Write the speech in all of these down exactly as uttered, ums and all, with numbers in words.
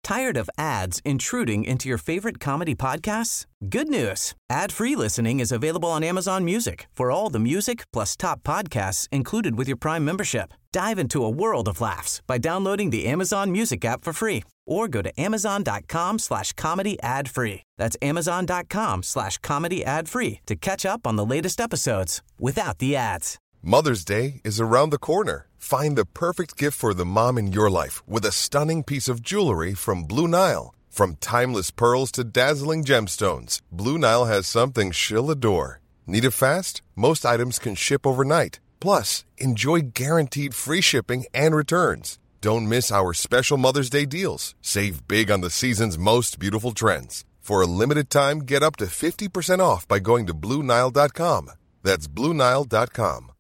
Tired of ads intruding into your favorite comedy podcasts? Good news. Ad-free listening is available on Amazon Music for all the music plus top podcasts included with your Prime membership. Dive into a world of laughs by downloading the Amazon Music app for free or go to amazon.com slash comedy ad free. That's amazon.com slash comedy ad free to catch up on the latest episodes without the ads. Mother's Day is around the corner. Find the perfect gift for the mom in your life with a stunning piece of jewelry from Blue Nile. From timeless pearls to dazzling gemstones, Blue Nile has something she'll adore. Need it fast? Most items can ship overnight. Plus, enjoy guaranteed free shipping and returns. Don't miss our special Mother's Day deals. Save big on the season's most beautiful trends. For a limited time, get up to fifty percent off by going to Blue Nile dot com. That's Blue Nile dot com.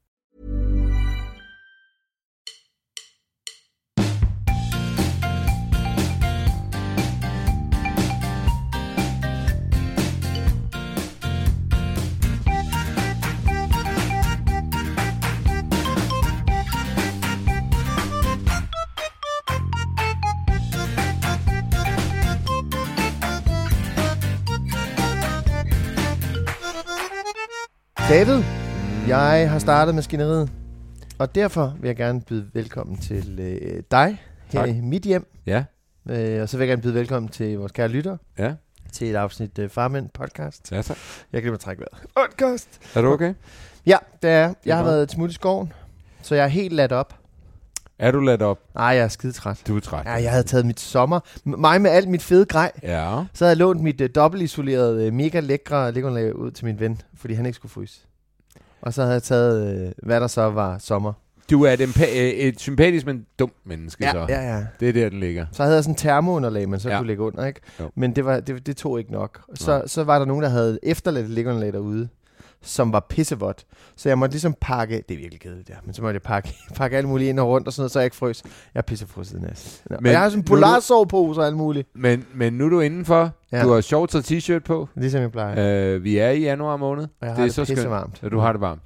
David, jeg har startet maskineriet, og derfor vil jeg gerne byde velkommen til øh, dig her tak. I mit hjem. Ja. Øh, og så vil jeg gerne byde velkommen til vores kære lyttere. Ja. Til et afsnit øh, Farmand podcast. Ja, tak. Jeg kan lige trække vejret. Podcast. Er du okay? Ja, det er jeg. Jeg har været til smut i skoven, så jeg er helt ladt op. Er du ladt op? Nej, jeg er skidetræt. Du er træt. Ja, jeg havde taget mit sommer. Mig med alt mit fede grej. Ja. Så havde jeg lånt mit uh, dobbeltisolerede, uh, mega lækre lægunderlag ud til min ven, fordi han ikke skulle fryse. Og så havde jeg taget, uh, hvad der så var sommer. Du er et, empa- et sympatisk, men dumt menneske, ja, så. Ja, ja. Det er der, den ligger. Så havde jeg sådan en termounderlag, man så ja. kunne lægge under, ikke? Jo. Men det, var, det, det tog ikke nok. Så, så var der nogen, der havde efterladt lægunderlag derude, som var pissevådt. Så jeg måtte ligesom pakke, det er virkelig kedeligt der, men så måtte jeg pakke, pakke alt muligt ind og rundt og sådan noget, så jeg ikke frøs. Jeg er pissefrøset næsten. Ja. Men og jeg har sådan en polarsovepose og alt muligt. Men, men nu er du indenfor. Ja. Du har shorts og t-shirt på. Ligesom jeg plejer. Øh, vi er i januar måned. Og jeg har det er det så pissevarmt. Og du har det varmt.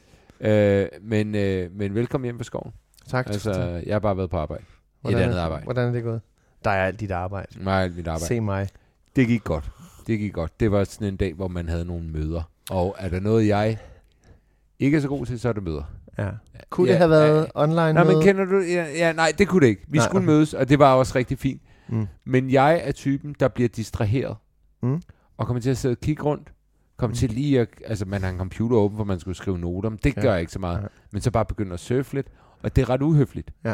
Ja. Øh, men, øh, men velkommen hjem på skoven. Tak. Altså, tak. jeg har bare været på arbejde. Hvordan Et andet er, arbejde. Hvordan er det gået? Der er alt dit arbejde. Nej, alt mit arbejde. Se mig. Det gik godt. Det gik godt. Det var sådan en dag, hvor man havde nogle møder. Og er der noget, jeg ikke er så god til, så er det møder. Ja. Kunne ja, det have været ja, online nej, møde? men kender du... Ja, ja, nej, det kunne det ikke. Vi nej, skulle okay. mødes, og det var også rigtig fint. Mm. Men jeg er typen, der bliver distraheret. Mm. Og kommer til at sidde og kigge rundt. Kommer mm. til lige at... Altså, man har en computer åben, hvor man skulle skrive noter. Men det ja. gør jeg ikke så meget. Ja. Men så bare begynder at surfe lidt. Og det er ret uhøfligt. Ja.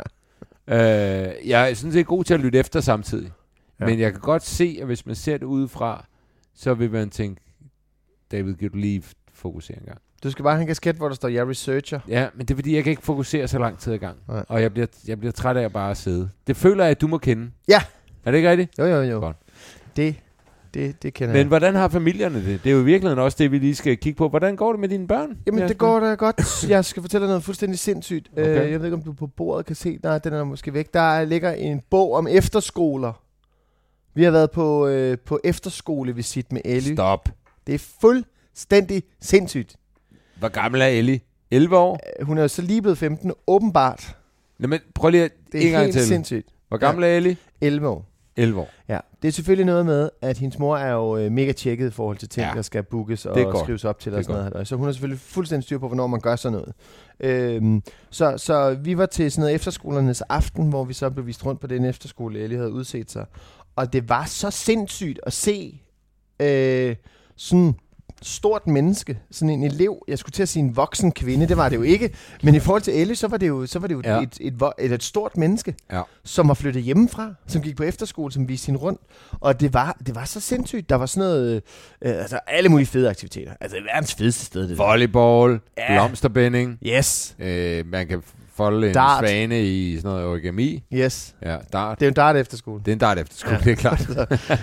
Øh, jeg er sådan set god til at lytte efter samtidig. Ja. Men jeg kan godt se, at hvis man ser det udefra, så vil man tænke, David, kan du lige fokusere en gang? Du skal bare have en kasket, hvor der står, jeg researcher. Ja, men det er fordi, jeg kan ikke fokusere så lang tid ad gang. Nej. Og jeg bliver, jeg bliver træt af at bare sidde. Det føler jeg, at du må kende. Ja. Er det ikke rigtigt? Jo, jo, jo. Godt. Det, det, det kender men jeg. Men hvordan har familierne det? Det er jo i virkeligheden også det, vi lige skal kigge på. Hvordan går det med dine børn? Jamen, det går da godt. Jeg skal fortælle dig noget fuldstændig sindssygt. Okay. Uh, jeg ved ikke, om du på bordet kan se. Nej, den er måske væk. Der ligger en bog om efterskoler. Vi har været på, øh, på efterskolevisit med Ellie. Stop. Det er fuldstændig sindssygt. Hvor gammel er Ellie? elleve år? Uh, hun er jo så lige blevet femten, åbenbart. Nå, men prøv lige at det er en gang helt til. Sindssygt. Hvor gammel ja. er Ellie? elleve år. elleve år. Ja, det er selvfølgelig noget med, at hendes mor er jo øh, mega tjekket i forhold til ting, ja. der skal bookes og skrives op til og sådan noget. Så hun har selvfølgelig fuldstændig styr på, hvornår man gør sådan noget. Øhm, så, så vi var til sådan noget efterskolernes aften, hvor vi så blev vist rundt på den efterskole, Ellie havde udset sig. Og det var så sindssygt at se øh, sådan stort menneske, sådan en elev, jeg skulle til at sige en voksen kvinde, det var det jo ikke, men i forhold til Ellie, så var det jo, så var det jo ja. et, et, et, et stort menneske, ja. som var flyttet hjemmefra, som gik på efterskole, som viste hende rundt, og det var, det var så sindssygt, der var sådan noget, øh, altså alle mulige fede aktiviteter, altså verdens fedeste sted. Det volleyball, ja. blomsterbinding, yes. øh, man kan folde en dart. svane i sådan noget origami. Yes. Ja, dart. Det er en dart efterskole. Det er en dart efterskole, ja. det er klart. så,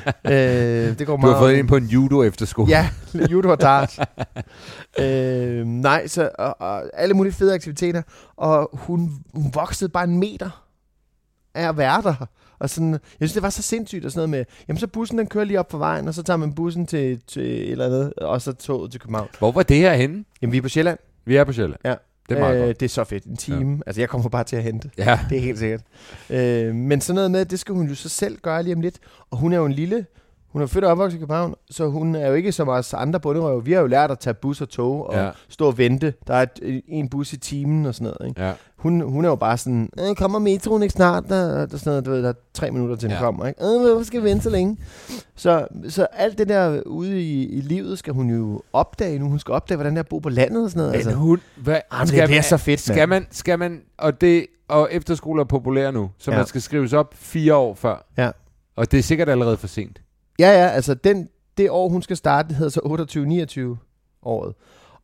øh, det går du meget har fået ind på en judo efterskole. Ja, judo og dart. øh, nej, så og, og alle mulige fede aktiviteter. Og hun, hun voksede bare en meter af at være der. Og sådan, jeg synes, det var så sindssygt og sådan noget med, jamen så bussen, den kører lige op på vejen, og så tager man bussen til, til et eller andet, og så toget til København. Hvor var det her henne? Jamen, vi er på Sjælland. Vi er på Sjælland. Ja. Det er meget øh, godt. Det er så fedt. En time. Ja. Altså, jeg kommer bare til at hente. Ja. Det er helt sikkert. Øh, men sådan noget med, det skal hun jo så selv gøre lige om lidt. Og hun er jo en lille... Hun er født og opvokset i København, så hun er jo ikke som os andre bunderøve. Vi har jo lært at tage bus og tog og ja. stå og vente. Der er et, en bus i timen og sådan noget. Ikke? Ja. Hun, hun er jo bare sådan, kommer metroen ikke snart? Der, der, sådan noget, du ved, der er tre minutter til den ja. kommer. Ikke? Hvorfor skal vi vente så længe? Så, så alt det der ude i, i livet skal hun jo opdage nu. Hun skal opdage, hvordan det er at bo på landet og sådan noget. Men altså. hun, hvad, Jamen, skal det er så fedt, skal man, skal man, og det og efterskoler er populære nu, så ja. man skal skrives op fire år før. Ja. Og det er sikkert allerede for sent. Ja, ja, altså den, det år, hun skal starte, det hedder så otteogtyve niogtyve året.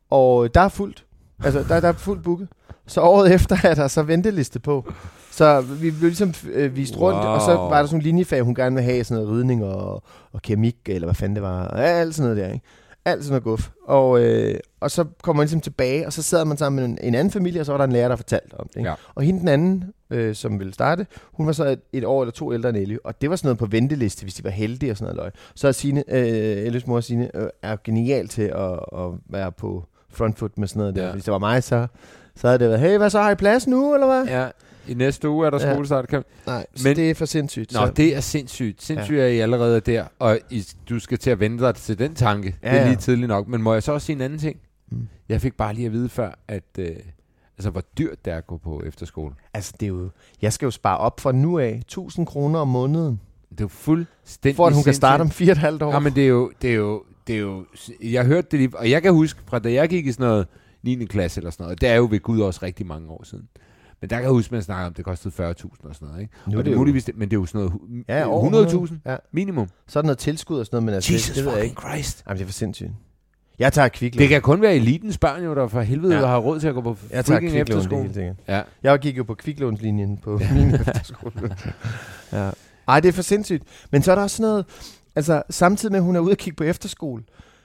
Og der er fuldt. Altså, der, der er fuldt booket. Så året efter er der så venteliste på. Så vi blev ligesom øh, vist rundt, wow. og så var der sådan en linjefag, hun gerne vil have sådan noget ridning og, og keramik, eller hvad fanden det var. Og alt sådan noget der, ikke? Alt sådan noget guf. Og, øh, og så kommer man ligesom tilbage, og så sidder man sammen med en, en anden familie, og så var der en lærer, der fortalte om det. Ikke? Ja. Og hende den anden, øh, som ville starte, hun var så et, et år eller to ældre end Ellie, og det var sådan noget på venteliste, hvis de var heldige og sådan noget løg. Så er Signe, øh, Ellies mor Signe, øh, er genial til at, at være på front foot med sådan noget der. Ja. Hvis det var mig, så, så havde det været, hey, hvad så, har I plads nu, eller hvad? Ja. I næste uge er der ja. skolestart. Kan... Nej, men det er for sindssygt. Nå, så. det er sindssygt. Sindssygt ja. er I allerede der, og I, du skal til at vente dig til den tanke. Ja, det er lige tidligt nok. Men må jeg så også sige en anden ting? Mm. Jeg fik bare lige at vide før, at øh, altså, hvor dyrt det er at gå på efterskole. Altså, det er jo... Jeg skal jo spare op fra nu af tusind kroner om måneden. Det er jo fuldstændig for at hun sindssygt. Kan starte om fire og et halvt år. Ja, men det er jo... Det er jo, det er jo jeg hørte det lige... Og jeg kan huske, fra da jeg gik i sådan noget niende klasse eller sådan noget, det er jo ved Gud også rigtig mange år siden. Men der kan jeg huske, at man snakker om, at det kostede fyrre tusind og sådan noget. Ikke? Nu og det er muligvis, men det er jo sådan noget ja, hundrede tusind ja. minimum. Så er der noget tilskud og sådan noget, men altså, Jesus det ved jeg ikke. Christ. Jamen, det er for sindssygt. Jeg tager kviklån. Det kan kun være elitens børn, jo, der for helvede ja. har råd til at gå på freaking efterskole. Ja. Jeg gik jo på kviklånslinjen på ja. min efterskole. ja. Ej, det er for sindssygt. Men så er der også sådan noget, altså samtidig med, at hun er ude at kigge på efterskole,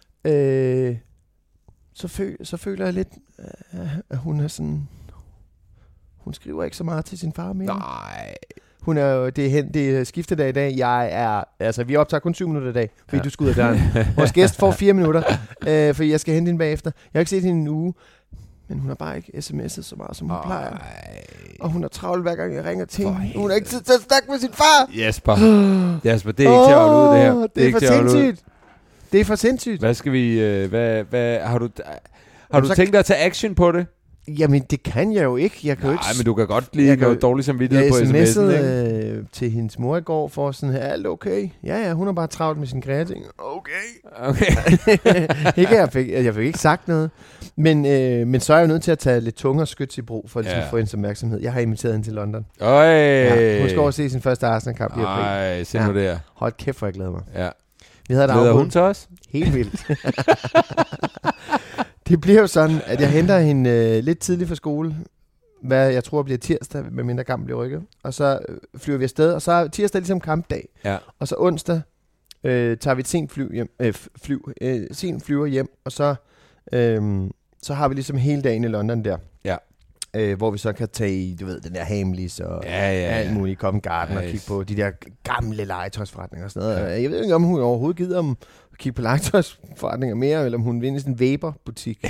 øh, så, føl, så føler jeg lidt, øh, at hun er sådan... Hun skriver ikke så meget til sin far mere. Nej. Hun er jo, det er, hen, det er skiftedag i dag. Jeg er, altså vi optager kun syv minutter i dag, fordi ja. du skal ud af døren. Vores gæst får fire minutter, øh, fordi jeg skal hente hende bagefter. Jeg har ikke set hende en uge, men hun har bare ikke sms'et så meget, som hun Ej. plejer. Og hun er travlt hver gang, jeg ringer til hende. Hun har ikke tid til at snakke med sin far. Jesper, Jesper, det er ikke oh, til at holde ud, det her. Det, det er, er for sindssygt. Det er for sindssygt. Hvad skal vi, øh, hvad, hvad, har du, har du tænkt dig at tage action på det? Jamen, det kan jeg jo ikke. Jeg kan Nej, jo ikke... men du kan godt lige gøre dårligt samvittighed på sms'en, ikke? Øh, til hendes mor i går for sådan her, alt okay? Ja, ja, hun er bare travlt med sine kreating. Okay. Okay. ikke, jeg, fik, jeg fik ikke sagt noget. Men, øh, men så er jeg jo nødt til at tage lidt tungere skyts i brug, for ligesom at få hendes opmærksomhed. Jeg har inviteret hende til London. Øj. Ja, hun skal over se sin første Arsenal-kamp i april. Ej, se nu der. Hold kæft, hvor jeg glæder mig. Ja. Vi havde glæder hun til os? Helt vildt. Det bliver jo sådan, at jeg henter hende øh, lidt tidligt fra skole, hvad jeg tror bliver tirsdag, med mindre kampen bliver rykket. Og så øh, flyver vi afsted, og så er tirsdag ligesom kampdag. Ja. Og så onsdag øh, tager vi et sent fly hjem, øh, flyv, øh, sent flyver hjem, og så, øh, så har vi ligesom hele dagen i London der. Ja. Øh, hvor vi så kan tage i, du ved, den der Hamleys og ja, ja, ja. alt muligt, Covent Garden ja, og kigge på de der gamle legetøjsforretninger og sådan noget. Ja. Jeg ved ikke, om hun overhovedet gider om at kigge på legetøjsforretninger mere, eller om hun vil i sådan en Weber-butik.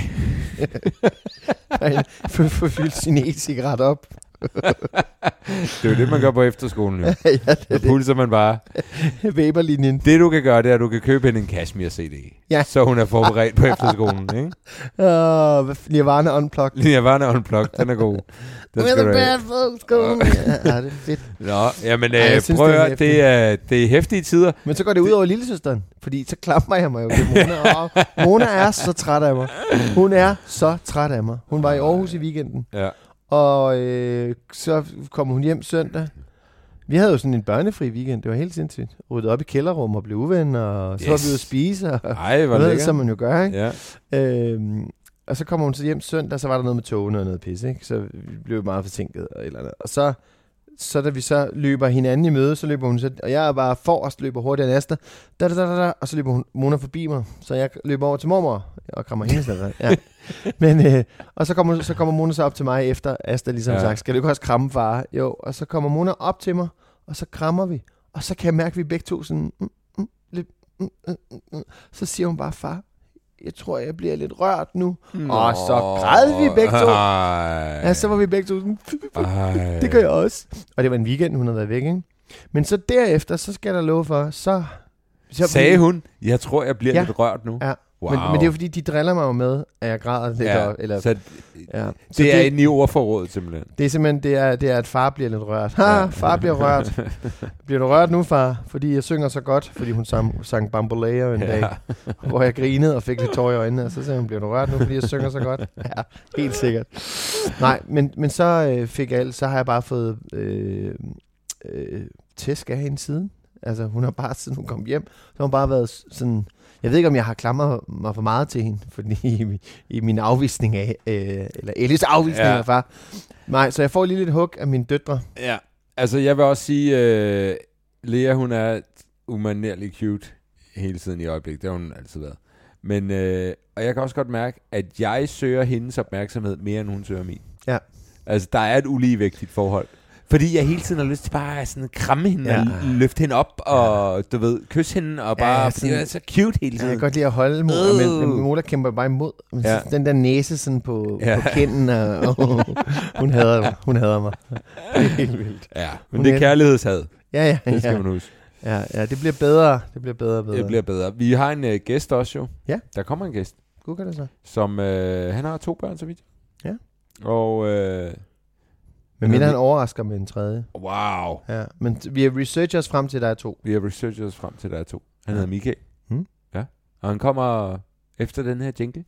for, for fyldt sin e-cigaret op. Det er jo det, man gør på efterskolen. Jo. Ja, det er så pulser man bare. Weber-linjen. Det, du kan gøre, det er, at du kan købe en Kashmir-C D. Ja. Så hun er forberedt på efterskolen, ikke? Uh, Nirvana Unplugged. Nirvana Unplugged, den er god. Den We're the bad folks going. Ja, det er fedt. Nå, jamen Ej, øh, prøv at det, det, er, det er hæftige tider. Men så går det ud over lillesøsteren, fordi så klammer jeg mig jo til Mona. Og Mona er så træt af mig. Hun er så træt af mig. Hun var i Aarhus i weekenden. Ja. Og øh, så kom hun hjem søndag. Vi havde jo sådan en børnefri weekend. Det var helt sindssygt. Ryddet op i kælderrum og blev uvenner. Og så yes. var vi ude at spise. Og Ej, hvor lækkert. Som man jo gør, ikke? Ja. Øhm, og så kommer hun så hjem søndag, så var der noget med togene og noget pis, ikke? Så vi blev meget forsinket og et eller andet. Og så, så da vi så løber hinanden i møde, så løber hun så, og jeg er bare forrest, løber hurtigere end Asta, da, da, da, da, og så løber hun Mona forbi mig, så jeg løber over til mormor og krammer hende sådan. Ja. Men, øh, og så kommer, så kommer Mona så op til mig efter Asta ligesom ja. sagt, skal du ikke også kramme far? Jo, og så kommer Mona op til mig, og så krammer vi, og så kan jeg mærke, at vi begge to sådan, mm, mm, lidt, mm, mm, mm. så siger hun bare, far, jeg tror, jeg bliver lidt rørt nu. Nå. Og så græd vi begge to. Ej. Ja, så var vi begge to sådan, det gør jeg også. Og det var en weekend, hun havde været væk, ikke? Men så derefter, så skal der love for, så... så sagde hun, jeg tror, jeg bliver ja. lidt rørt nu. Ja. Wow. Men, men det er jo fordi, de driller mig jo med, at jeg græder lidt. Ja, op, eller, så, ja. det, så det er det, en ny ordforråd, simpelthen. Det er simpelthen, det er, det er, at far bliver lidt rørt. Ha, far bliver rørt. Bliver du rørt nu, far? Fordi jeg synger så godt, fordi hun sang, sang Bamboleo en ja. dag, hvor jeg grinede og fik lidt tår i øjnene, og så sagde hun, bliver du rørt nu, fordi jeg synger så godt? Ja, helt sikkert. Nej, men, men så øh, fik jeg alt, så har jeg bare fået øh, øh, tæsk af hende siden. Altså, hun har bare, siden hun kom hjem, så har hun bare været sådan... Jeg ved ikke, om jeg har klamret mig for meget til hende, fordi i, i min afvisning af, øh, eller Ellis afvisning ja. af far. Nej, så jeg får lige lidt hug af mine døtre. Ja, altså jeg vil også sige, øh, Lea, hun er umanerlig cute hele tiden i øjeblikket. Det har hun altid været. Men, øh, og jeg kan også godt mærke, at jeg søger hendes opmærksomhed mere, end hun søger min. Ja. Altså, der er et uligevægtigt forhold. Fordi jeg hele tiden har lyst til bare at sådan kramme hende ja. og løfte hende op og, ja. du ved, kysse hende og bare, ja, sådan, det er så cute hele tiden. Ja, jeg kan godt lide at holde mod, øh. men, men Mola kæmper bare imod. Ja. Den der næse sådan på, ja. på kinden, og oh, hun hader mig. Hun hader mig. Det er helt vildt. Ja, men hun det er kærlighedshad. Ja, ja. Det skal ja. man huske. Ja, ja, det bliver bedre. Det bliver bedre og bedre. Det bliver bedre. Vi har en uh, gæst også jo. Ja. Der kommer en gæst. God kan det så. Som, uh, han har to børn, så vidt. Ja. Og... Uh, Men mindre han overrasker med en tredje. Wow. Ja, men vi har researchet os frem til, at der er to. Vi har researchet os frem til, at der er to. Han ja. hedder Michael. Hmm? Ja. Og han kommer efter den her jingle.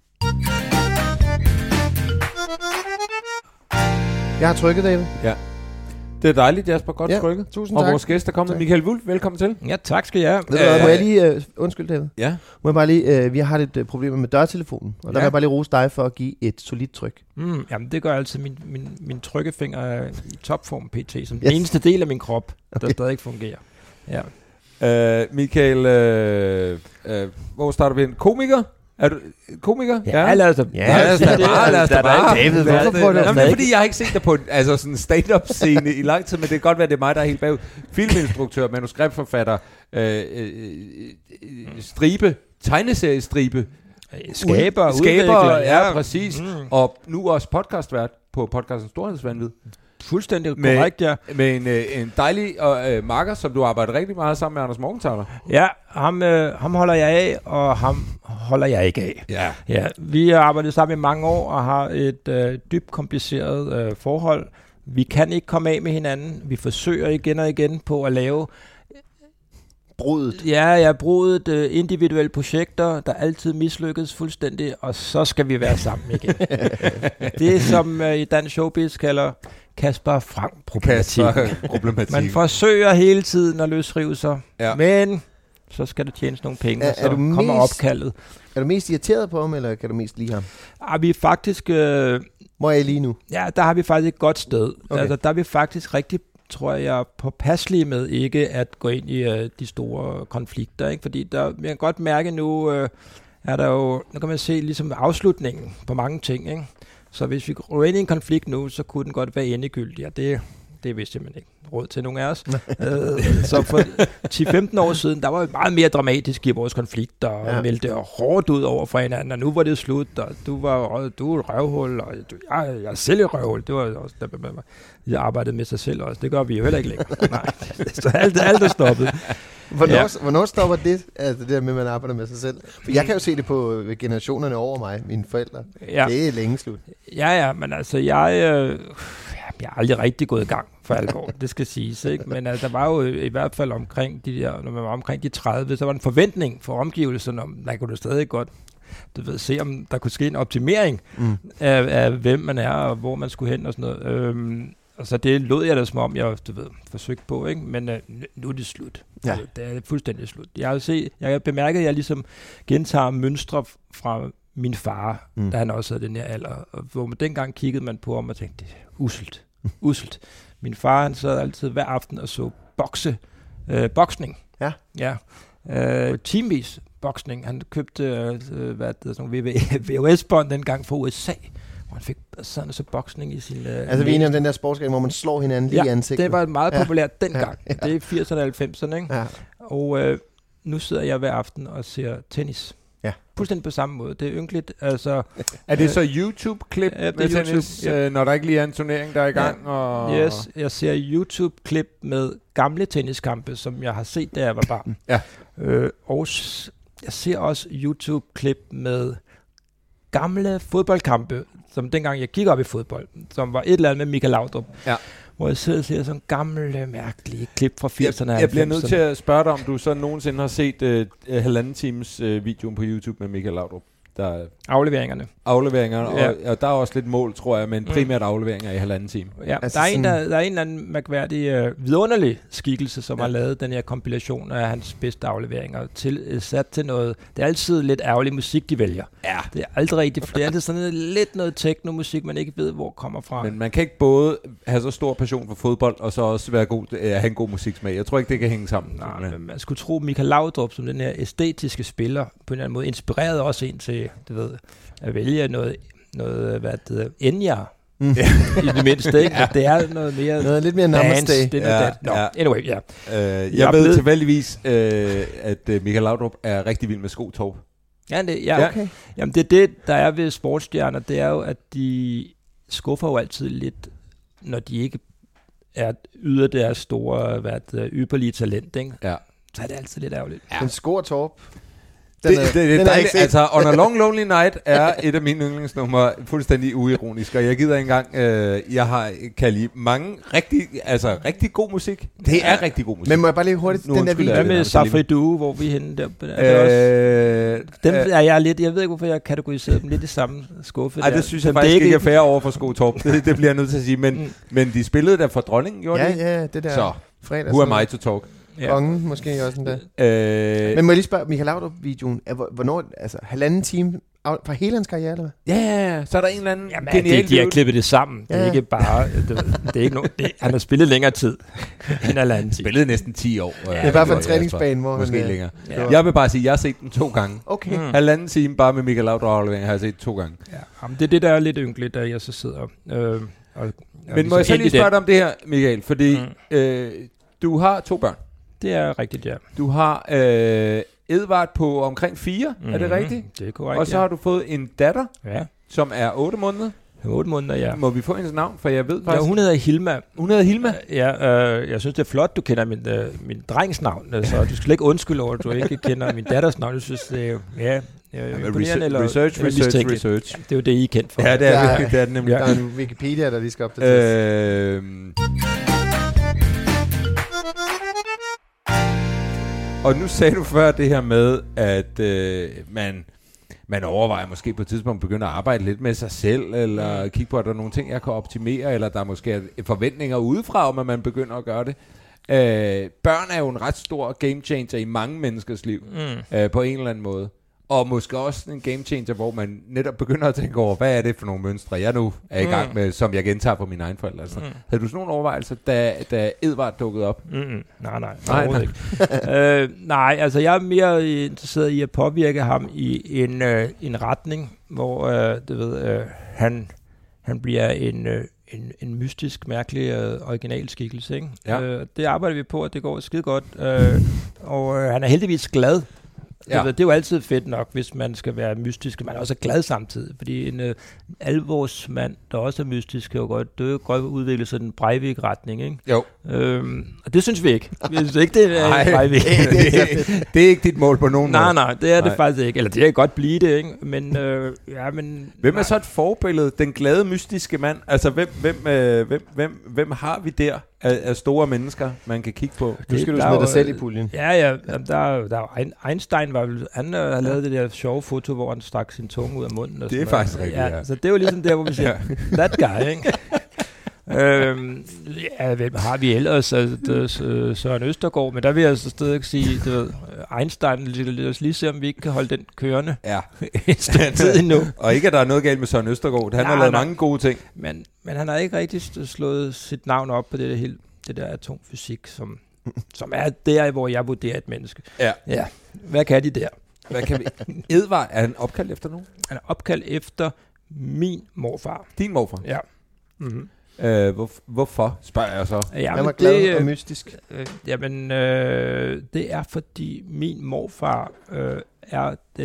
Jeg har trykket, David. Ja. Det er dejligt, Jasper. Godt ja, trykket. Tusind og tak. vores gæst er kommet. Tak. Michael Wulff, velkommen til. Ja, tak skal jeg. Ved du hvad, må jeg lige... Uh, undskyld, David. Ja. Må jeg bare lige... Uh, vi har lidt uh, problemer med dørtelefonen. Og der ja. vil jeg bare lige rose dig for at give et solidt tryk. Mm, jamen, det gør altid. Min, min, min trykkefinger er i topform pt. Som yes. den eneste del af min krop, der okay. stadig ikke fungerer. Ja. Uh, Michael, uh, uh, hvor starter vi hen? Komiker? Er du komiker? Ja, ja. lad os da ja, lad os da bare. Lad os da bare. David, hvorfor får du det? Det er fordi, jeg har ikke set dig på en altså sådan stand-up scene i lang tid, men det kan godt være, det er mig, der er helt bagud. Filminstruktør, manuskriptforfatter, øh, øh, stribe, tegneseriestribe, skaber, skaber, ja, præcis. Mm. Og nu også podcastvært på podcasten Storhedsvanvid. Fuldstændig korrekt, ja. Med en, en dejlig uh, marker, som du arbejder rigtig meget sammen med, Anders Morgenthaler. Ja, ham, øh, ham holder jeg af, og ham holder jeg ikke af. Ja. Ja, vi har arbejdet sammen i mange år, og har et øh, dybt kompliceret øh, forhold. Vi kan ikke komme af med hinanden. Vi forsøger igen og igen på at lave... Brudet. Ja, jeg har brudet uh, individuelle projekter, der altid mislykkes fuldstændig, og så skal vi være sammen igen. Det er som uh, i dansk showbiz kalder Kasper Frank-problematik. Problematik. Man forsøger hele tiden at løsrive sig, ja. men så skal der tjenes nogle penge, er, og så er du kommer mest, opkaldet. Er du mest irriteret på ham, eller kan du mest lide ham? Ah, vi er faktisk... Uh, Hvor er I lige nu? Ja, der har vi faktisk et godt sted. Okay. Altså, der er vi faktisk rigtig... tror jeg, jeg er påpasselig med ikke at gå ind i uh, de store konflikter, ikke? Fordi der, jeg kan godt mærke nu, uh, er der jo, nu kan man se ligesom afslutningen på mange ting, ikke? Så hvis vi går ind i en konflikt nu, så kunne den godt være endegyldig, og det, det er vist simpelthen ikke råd til nogen af os. uh, så for ti til femten år siden, der var vi meget mere dramatisk i vores konflikter, og ja. meldte hårdt ud over for hinanden, og nu var det slut, og du var du er et røvhul, og du, jeg, jeg er selv et røvhul. Det var også der med mig. Jeg arbejdede med sig selv også. Det gør vi jo heller ikke længere. Nej, så alt, alt er stoppet. Hvornår, ja. hvornår stopper det, altså det der med, at man arbejder med sig selv? For jeg kan jo se det på generationerne over mig, mine forældre. Ja. Det er længe slut. Ja, ja, men altså, jeg, øh, jeg er aldrig rigtig gået i gang for alvor, det skal siges, ikke? Men altså, der var jo i hvert fald omkring de der, når man var omkring de tredive, så var en forventning for omgivelserne om, der kunne du stadig godt du ved, se, om der kunne ske en optimering mm. af, af, hvem man er, og hvor man skulle hen og sådan noget. Øhm, og så det lod jeg da som om, jeg du ved, forsøgte på, ikke? Men øh, nu er det slut. Ja. Altså, det er fuldstændig slut. Jeg har, set, jeg har bemærket, at jeg ligesom gentager mønstre fra min far, mm. da han også havde den her alder. Og hvor man dengang kiggede man på ham og tænkte, det er uselt. Uselt. Min far, han sad altid hver aften og så bokse, øh, boksning. Ja. Ja. Øh, teamvis boksning. Han købte øh, hvad det, sådan nogle V H S-bånd dengang fra U S A, hvor han fik sådan så boksning i sin... Øh, altså vi er enige om den der sportsgren, hvor man slår hinanden lige ja, i ansigtet. det var meget ja. populært dengang. Ja. Ja. Det er firserne og halvfemserne, ikke? Ja. Og øh, nu sidder jeg hver aften og ser tennis. Ja. Fuldstændig på samme måde. Det er ynkeligt. Altså, er det så YouTube-klip ja, med YouTube, tennis, ja. øh, når der ikke lige er en turnering, der er i gang? Ja. Og Yes, jeg ser YouTube-klip med gamle tenniskampe, som jeg har set, da jeg var barn. Ja. Øh, og s- jeg ser også YouTube-klip med gamle fodboldkampe, som dengang jeg kiggede op i fodbold, som var et eller andet med Michael Laudrup. Ja. Hvor jeg sidder og ser sådan gamle, mærkelige klip fra firserne. Jeg, jeg bliver nødt til at spørge dig, om du så nogensinde har set øh, halvanden times øh, videoen på YouTube med Michael Laudrup. Der afleveringerne. Afleveringer, Ja. og, og der er også lidt mål, tror jeg, men primært afleveringer i halvanden time. Ja, Altså der, er en, sådan- der, der er en eller anden mærkværdig, øh, vidunderlig skikkelse, som ja. har lavet den her kompilation af hans bedste afleveringer, til, øh, sat til noget. Det er altid lidt ærgerlig musik, de vælger. Ja. Det er aldrig rigtigt, det er altid sådan noget, lidt noget techno-musik, man ikke ved, hvor kommer fra. Men man kan ikke både have så stor passion for fodbold, og så også være god, øh, have en god musiksmag. Jeg tror ikke, det kan hænge sammen. Nej, men man skulle tro, Michael Laudrup, som den her æstetiske spiller, på en eller anden måde inspirerede også en til, du ved, at vælge noget, noget hvad det hedder, Enya. Mm. I det mindste, ikke? Ja. Det er noget mere Noget lidt mere dance. namaste. Det er noget Ja, ja, no, ja. Anyway, ja. Øh, jeg Jeg er ved blevet- tilfældigvis, øh, at øh, Michael Laudrup er rigtig vild med skotorp. Ja, det, ja, Okay. Jamen, det er det, der er ved sportsstjerner, det er jo, at de skuffer jo altid lidt, når de ikke er yder deres store, hvad det hedder, ypperlige talent, ikke? Ja. Så er det altid lidt ærgerligt. Ja. Den score Torp. Det, det, det, den det er er dejligt. ikke set. Altså, On a Long Lonely Night er et af mine yndlingsnumre, fuldstændig uironisk, og jeg gider ikke engang, øh, jeg har kan lide mange rigtig, altså rigtig god musik. Det er Ja. rigtig god musik. Men må jeg bare lige hurtigt, Nu den der undskylder video. Hvad jeg med det, Safri Safri Duo, hvor vi er henne der? Er det også, Øh, dem øh, er jeg lidt, jeg ved ikke, hvorfor jeg kategoriserer dem lidt i samme skuffe. ej, der. det synes jeg Men faktisk det er ikke er fair over for Skotorp. Det, det bliver jeg nødt til at sige. Men, Mm. men de spillede der for dronningen, gjorde Ja, de? ja, det der Så, fredags. who am I to talk? Ja. Kongen måske også sådan der. Øh, Men må jeg lige spørge, Michael Laudrup-videoen, er, hvor- hvornår, altså halvanden time af- fra hele hans karriere, eller hvad? ja, ja, ja, så er der en eller anden Jamen, genial de, de har dude. klippet det sammen. Det er Ja. ikke bare... Det, det er ikke no, det, han har spillet længere tid end alle andre. spillede næsten ti år. Ja, Det er bare for en Jasper. træningsbane, hvor Måske han... øh, længere. Ja. Jeg vil bare sige, at jeg har set den to gange. Okay. Mm. Halvanden time bare med Michael Laudrup-aflevering har jeg set to gange. Ja, jamen, det er det, der er lidt ynkeligt, da jeg så sidder. Øh, og, og Men må jeg så lige spørge dig om det her, Michael? Fordi Mm. øh, du har to børn. Det er rigtigt, ja. Du har øh, Edvard på omkring fire, mm. er det Mhm. rigtigt? Det er korrekt, Og så ja. har du fået en datter, Ja, som er otte måneder. otte måneder, ja. Må vi få hendes navn? For jeg ved Ja, faktisk... hun hedder Hilma. hun hedder Hilma. Ja, øh, jeg synes, det er flot, du kender min, øh, min drengs navn, øh, så du skal ikke undskylde over, at du ikke kender min datters navn. Jeg synes, det er jo, ja, ja, Ja, imponerende research, eller, research, eller research, mistænkeligt. research. Det er jo det, I er kendt for. Ja, det er, Ja. det, det er det nemlig. Der er en Wikipedia, der lige skal opdateres. Øh, og nu sagde du før det her med, at øh, man, man overvejer måske på et tidspunkt at begynde at arbejde lidt med sig selv, eller Mm. kigge på, at der er nogle ting, jeg kan optimere, eller der er måske forventninger udefra, om at man begynder at gøre det. Øh, børn er jo en ret stor game changer i mange menneskers liv, Mm. øh, på en eller anden måde. Og måske også en game changer, hvor man netop begynder at tænke over, hvad er det for nogle mønstre, jeg nu er i gang Mm. med, som jeg gentager på mine egne forældre. Altså. Mm. Havde du sådan nogle overvejelser, da, da Edvard dukkede op? Mm-mm. Nej, nej. Nej, Nej, ikke. øh, nej, altså jeg er mere interesseret i at påvirke ham i en, øh, en retning, hvor øh, du ved, øh, han, han bliver en, øh, en, en mystisk, mærkelig, øh, original skikkelse. Ikke? Ja. Øh, det arbejder vi på, og det går skide godt. Øh, og øh, han er heldigvis glad. Ja. Ja. Det er jo altid fedt nok, hvis man skal være mystisk, men også er glad samtidig. Fordi en øh, alvorsmand, der også er mystisk, kan jo godt, det jo godt udvikle sig den Breivik-retning, ikke? Jo. Øhm, og det synes vi ikke. Vi synes ikke, det er Nej, Breivik. det, det er ikke dit mål på nogen nej, måde. nej, det er det Nej. faktisk ikke. Eller det kan godt blive det, ikke? Men, øh, ja, men... Hvem er nej. så et forbillede? Den glade, mystiske mand? Altså, hvem, hvem, øh, hvem, hvem, hvem har vi der af, af store mennesker, man kan kigge på? Nu skal du der er smide jo- dig selv i puljen. Ja, ja, jamen, der, er jo- der er jo Ein- Einstein var vel, han øh, har lavet det der sjove foto, hvor han stak sin tunge ud af munden. Og Det er sådan noget. faktisk rigtigt, ja. Så det er jo ligesom der, hvor vi siger, that guy, ikke? øhm, ja, hvem har vi ellers? Altså, det, er, Søren Østergaard, men der vil jeg så stadig sige, du ved, Einstein, lad os lige se, om vi ikke kan holde den kørende Ja. et stykke tid endnu. Og ikke, at der er noget galt med Søren Østergaard. Han Nej, har lavet nej. mange gode ting. Men, men han har ikke rigtig st- slået sit navn op på det der, helt, det der atomfysik, som, som er der, hvor jeg vurderer et menneske. Ja. Ja, hvad kan de der? Hvad kan vi? Edvard, er han opkaldt efter nogen? Han er opkaldt efter min morfar. Din morfar. Ja. Mm-hmm. Øh, hvor, hvorfor, spørger jeg så. Ja, Han men var glad det, og øh, mystisk. øh, jamen, øh, det er fordi min morfar øh, er den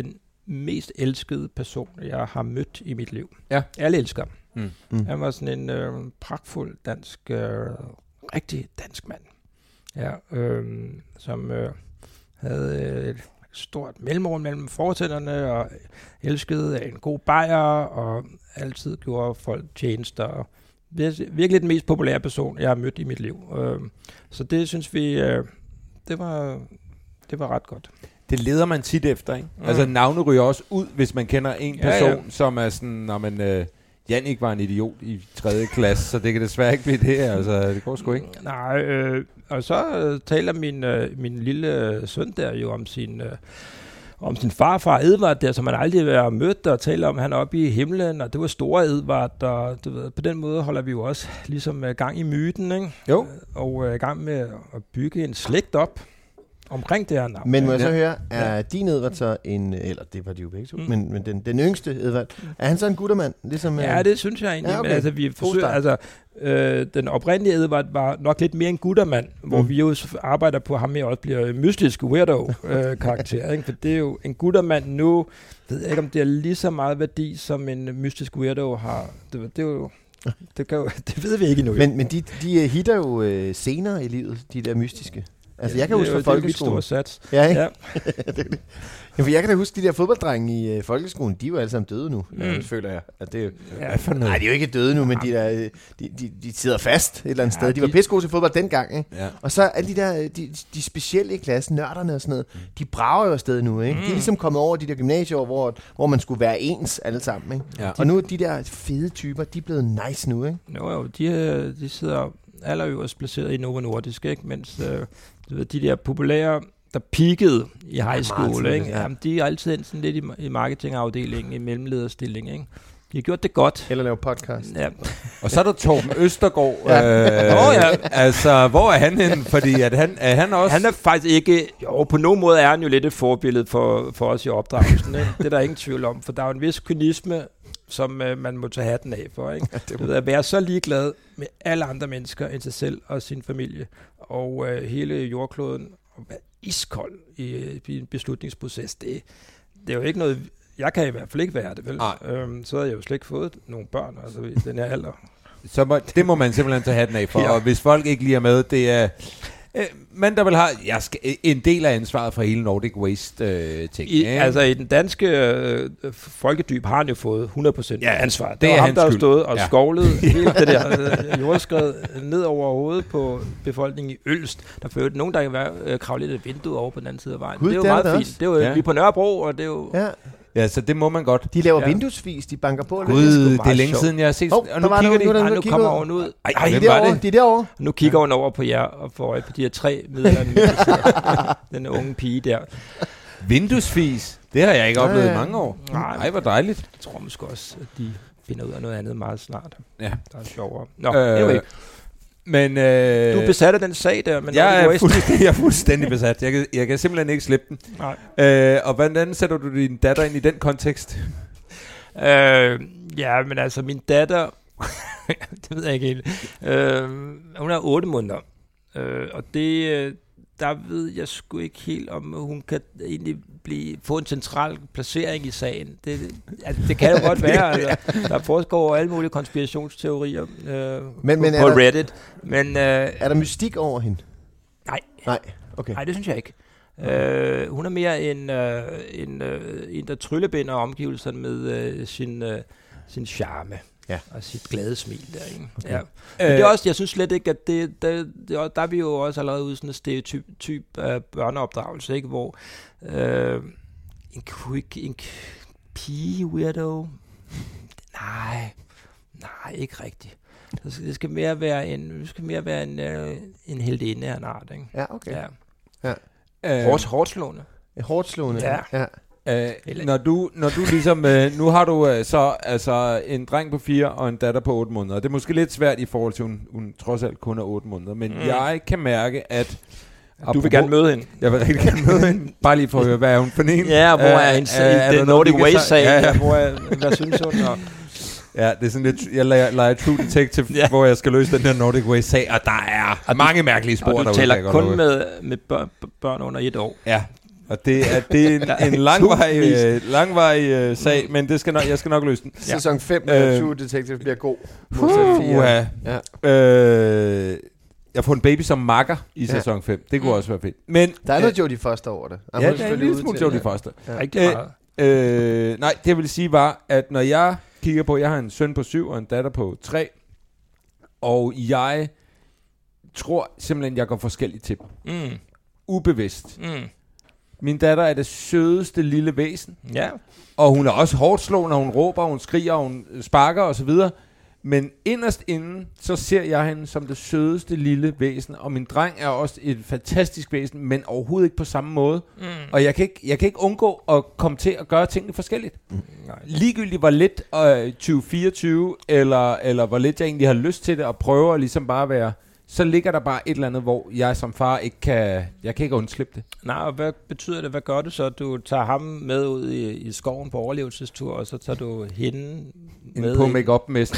mest elskede person, jeg har mødt i mit liv. Ja. Alle elsker ham. Mm. Mm. Han var sådan en øh, pragtfuld dansk, øh, rigtig dansk mand. Ja, øh, som øh, havde et stort mellemrum mellem fortænderne, og elskede en god bajer, og altid gjorde folk tjenester. Og virkelig den mest populære person, jeg har mødt i mit liv. Øh, så det synes vi, øh, det var, det var ret godt. Det leder man tit efter, ikke? Mm. Altså navne ryger også ud, hvis man kender en person, ja, ja. som er sådan, når man... Øh, Jannik var en idiot i tredje klasse, så det kan desværre ikke blive det her. Altså, det går sgu ikke. Nej, øh, og så øh, taler min, øh, min lille søn der jo om sin, øh, om sin farfar Edvard der, som han aldrig har mødt, og taler om, han er oppe i himlen, og det var store Edvard, og du ved, på den måde holder vi jo også ligesom øh, gang i myten, ikke? Jo. Og øh, gang med at bygge en slægt op omkring det her navn. Men må jeg så høre, er ja. din Edvard så en, eller det var de jo begge to, mm. men, men den, den yngste Edvard, er han så en guttermand? Ligesom, ja, det synes jeg egentlig. Ja, okay. Men, altså, vi forsøger, altså, øh, den oprindelige Edvard var nok lidt mere en guttermand, mm. hvor vi jo arbejder på ham, jeg også bliver en mystisk weirdo-karakter. Øh, for det er jo en guttermand nu, ved jeg ikke, om det er lige så meget værdi, som en mystisk weirdo har. Det, det er jo... Det, kan jo, det ved vi ikke endnu. Men, men de, de hitter jo øh, senere i livet, de der mystiske. Altså, ja, jeg kan huske fra folkeskolen. Det er jo mit store sats. Ja, ikke? Ja. Ja, for jeg kan da huske, de der fodbolddrenge i uh, folkeskolen, de er jo alle sammen døde nu, mm. ja, føler jeg. At det er, ja, for nej, de er jo ikke døde nu, men de, der, de, de, de sidder fast et eller andet ja, sted. De, de var pisse gode til fodbold dengang, ikke? Ja. Og så alle de der, de, de specielle i klassen, nørderne og sådan noget, mm. de brager jo afsted nu, ikke? Mm. De er ligesom kommet over de der gymnasieår, hvor, hvor man skulle være ens alle sammen, ikke? Ja. Og nu er de der fede typer, de er blevet nice nu, ikke? Jo, jo, de, de sidder allerøverst placeret i Novo Nordisk, ikke? Mens øh, du ved, de der populære, der peakede i high school, ja, ikke? Ja. Jamen, de er altid endt sådan lidt i, i marketingafdelingen, i mellemlederstilling, ikke? De har gjort det godt. Eller lave podcast. Ja. Og så er der Torben Østergaard. ja. Øh, oh, ja. Altså, hvor er han henne? Fordi at han, er han også... Han er faktisk ikke... Jo, på nogen måde er han jo lidt et forbillede for, for os i opdragelsen, ikke? Det er der ingen tvivl om, for der er jo en vis kynisme, som øh, man må tage hatten af for, ikke? Ja, det ved, at være så ligeglad med alle andre mennesker end sig selv og sin familie, og øh, hele jordkloden, og være iskold i, i en beslutningsproces, det, det er jo ikke noget... Jeg kan i hvert fald ikke være det, vel? Øhm, så har jeg jo slet ikke fået nogle børn, altså i den her alder. Så må, det må man simpelthen tage hatten af for, ja. Og hvis folk ikke lige er med, det er... Øh, men der vil have jeg skal, en del af ansvaret for hele Nordic Waste-ting. Øh, ja. Altså i den danske øh, folkedyb har han jo fået hundrede procent ja, ansvar. Det, det var er ham, der har skyld. stået og ja. skovlet hele det der øh, jordskred ned over hovedet på befolkningen i Ølst. Der førte nogen, der kan være øh, kravle lidt et vindue over på den anden side af vejen. Gud, det er jo det meget er fint. Det er jo ja. lige på Nørrebro, og det er jo... Ja. Ja, så det må man godt. De laver ja. vinduesvis, de banker på. Gud, det, det er længe sjov. siden, jeg har set... Oh, og nu kigger de... Nu, nu, nu kommer hun ud. Ej, Ej de, er derovre, de er derovre. Nu kigger hun over på jer og får øje på de her tre midler. Den unge pige der. Vinduesvis? Det har jeg ikke ja, oplevet ja. i mange år. Nej, Ej, hvor dejligt. Jeg tror måske også, at de finder ud af noget andet meget snart. Ja. Der er sjovere. Nå, øh, anyway. Men, øh, du er besat af den sag der. Men jeg, er fuldstændig, jeg er fuldstændig besat. Jeg kan, jeg kan simpelthen ikke slippe den. Nej. Øh, og hvordan sætter du din datter ind i den kontekst? Øh, ja, men altså min datter, det ved jeg ikke helt, øh, hun er otte måneder, øh, og det, der ved jeg sgu ikke helt, om hun kan egentlig blive, få en central placering i sagen. Det, altså, det kan jo godt være, altså, der foregår alle mulige konspirationsteorier øh, men, men på, på Reddit. Men, øh, er der mystik over hende? Nej. Nej, okay. Nej, det synes jeg ikke. Uh, hun er mere en, uh, en, uh, en der tryllebinder omgivelserne med uh, sin, uh, sin charme ja. og sit glade smil der, ikke? Okay. Ja. Men det er også, jeg synes slet ikke, at det, det, det der er vi jo også allerede ude sådan en stereotyp typ af børneopdragelse, ikke? Hvor uh, en, quick, en pige weirdo, nej, nej, ikke rigtigt. Det skal mere være en, det skal mere være en, uh, en heldinde af en art, ikke? Ja, okay. Ja. Ja. Øh, hårdt, hårdt slående. Hårdt slående, ja. ja. Øh, når du når du ligesom øh, nu har du øh, så altså en dreng på fire og en datter på otte måneder. Det er måske lidt svært i forhold til hun, hun trods alt kun er otte måneder, men mm. jeg kan mærke at du vil gerne møde hende. Jeg vil rigtig gerne møde hende. Bare lige for at høre, hvad er hun for en? Ja, hvor er hendes i den Nordic Waste-sag? Ja, ja. Hvor er, hvad synes hun? Og ja, det er sådan lidt, jeg leger, leger True Detective, ja. Hvor jeg skal løse den der Nordic Waste-sag, og der er og mange mærkelige spor derude. Og du derude, taler kun med, med børn, børn under et år. Ja. Og det er, det er en, en langvarig, øh, langvarig øh, sag, men det skal nok, jeg skal nok løse den. Ja. Sæson fem af øh, True Detective bliver god. Uh, ja. Ja. Øh, jeg får en baby som makker i ja. sæson fem. Det kunne mm. også være fedt. Men, der er noget Jodie Foster over det. Ja, der er en lille smule Jodie Foster. Ja. Rigtig meget. Øh, øh, nej, det jeg vil sige var, at når jeg kigger på, jeg har en søn på syv og en datter på tre, og jeg tror simpelthen, jeg går forskelligt til dem. Mm. Ubevidst. Mm. Min datter er det sødeste lille væsen. Ja. Og hun er også hårdt slået, når hun råber, hun skriger, hun sparker osv. Men inderst inden, så ser jeg hende som det sødeste lille væsen. Og min dreng er også et fantastisk væsen, men overhovedet ikke på samme måde. Mm. Og jeg kan, ikke, jeg kan ikke undgå at komme til at gøre tingene forskelligt. Mm. Ligegyldigt hvor lidt øh, tyve fireogtyve, eller, eller hvor lidt jeg egentlig har lyst til det, og prøver ligesom bare at være... Så ligger der bare et eller andet, hvor jeg som far ikke kan, jeg kan ikke undslippe det. Nej, og hvad betyder det? Hvad gør du så? Du tager ham med ud i, i skoven på overlevelsestur, og så tager du hende med på make-up-messen.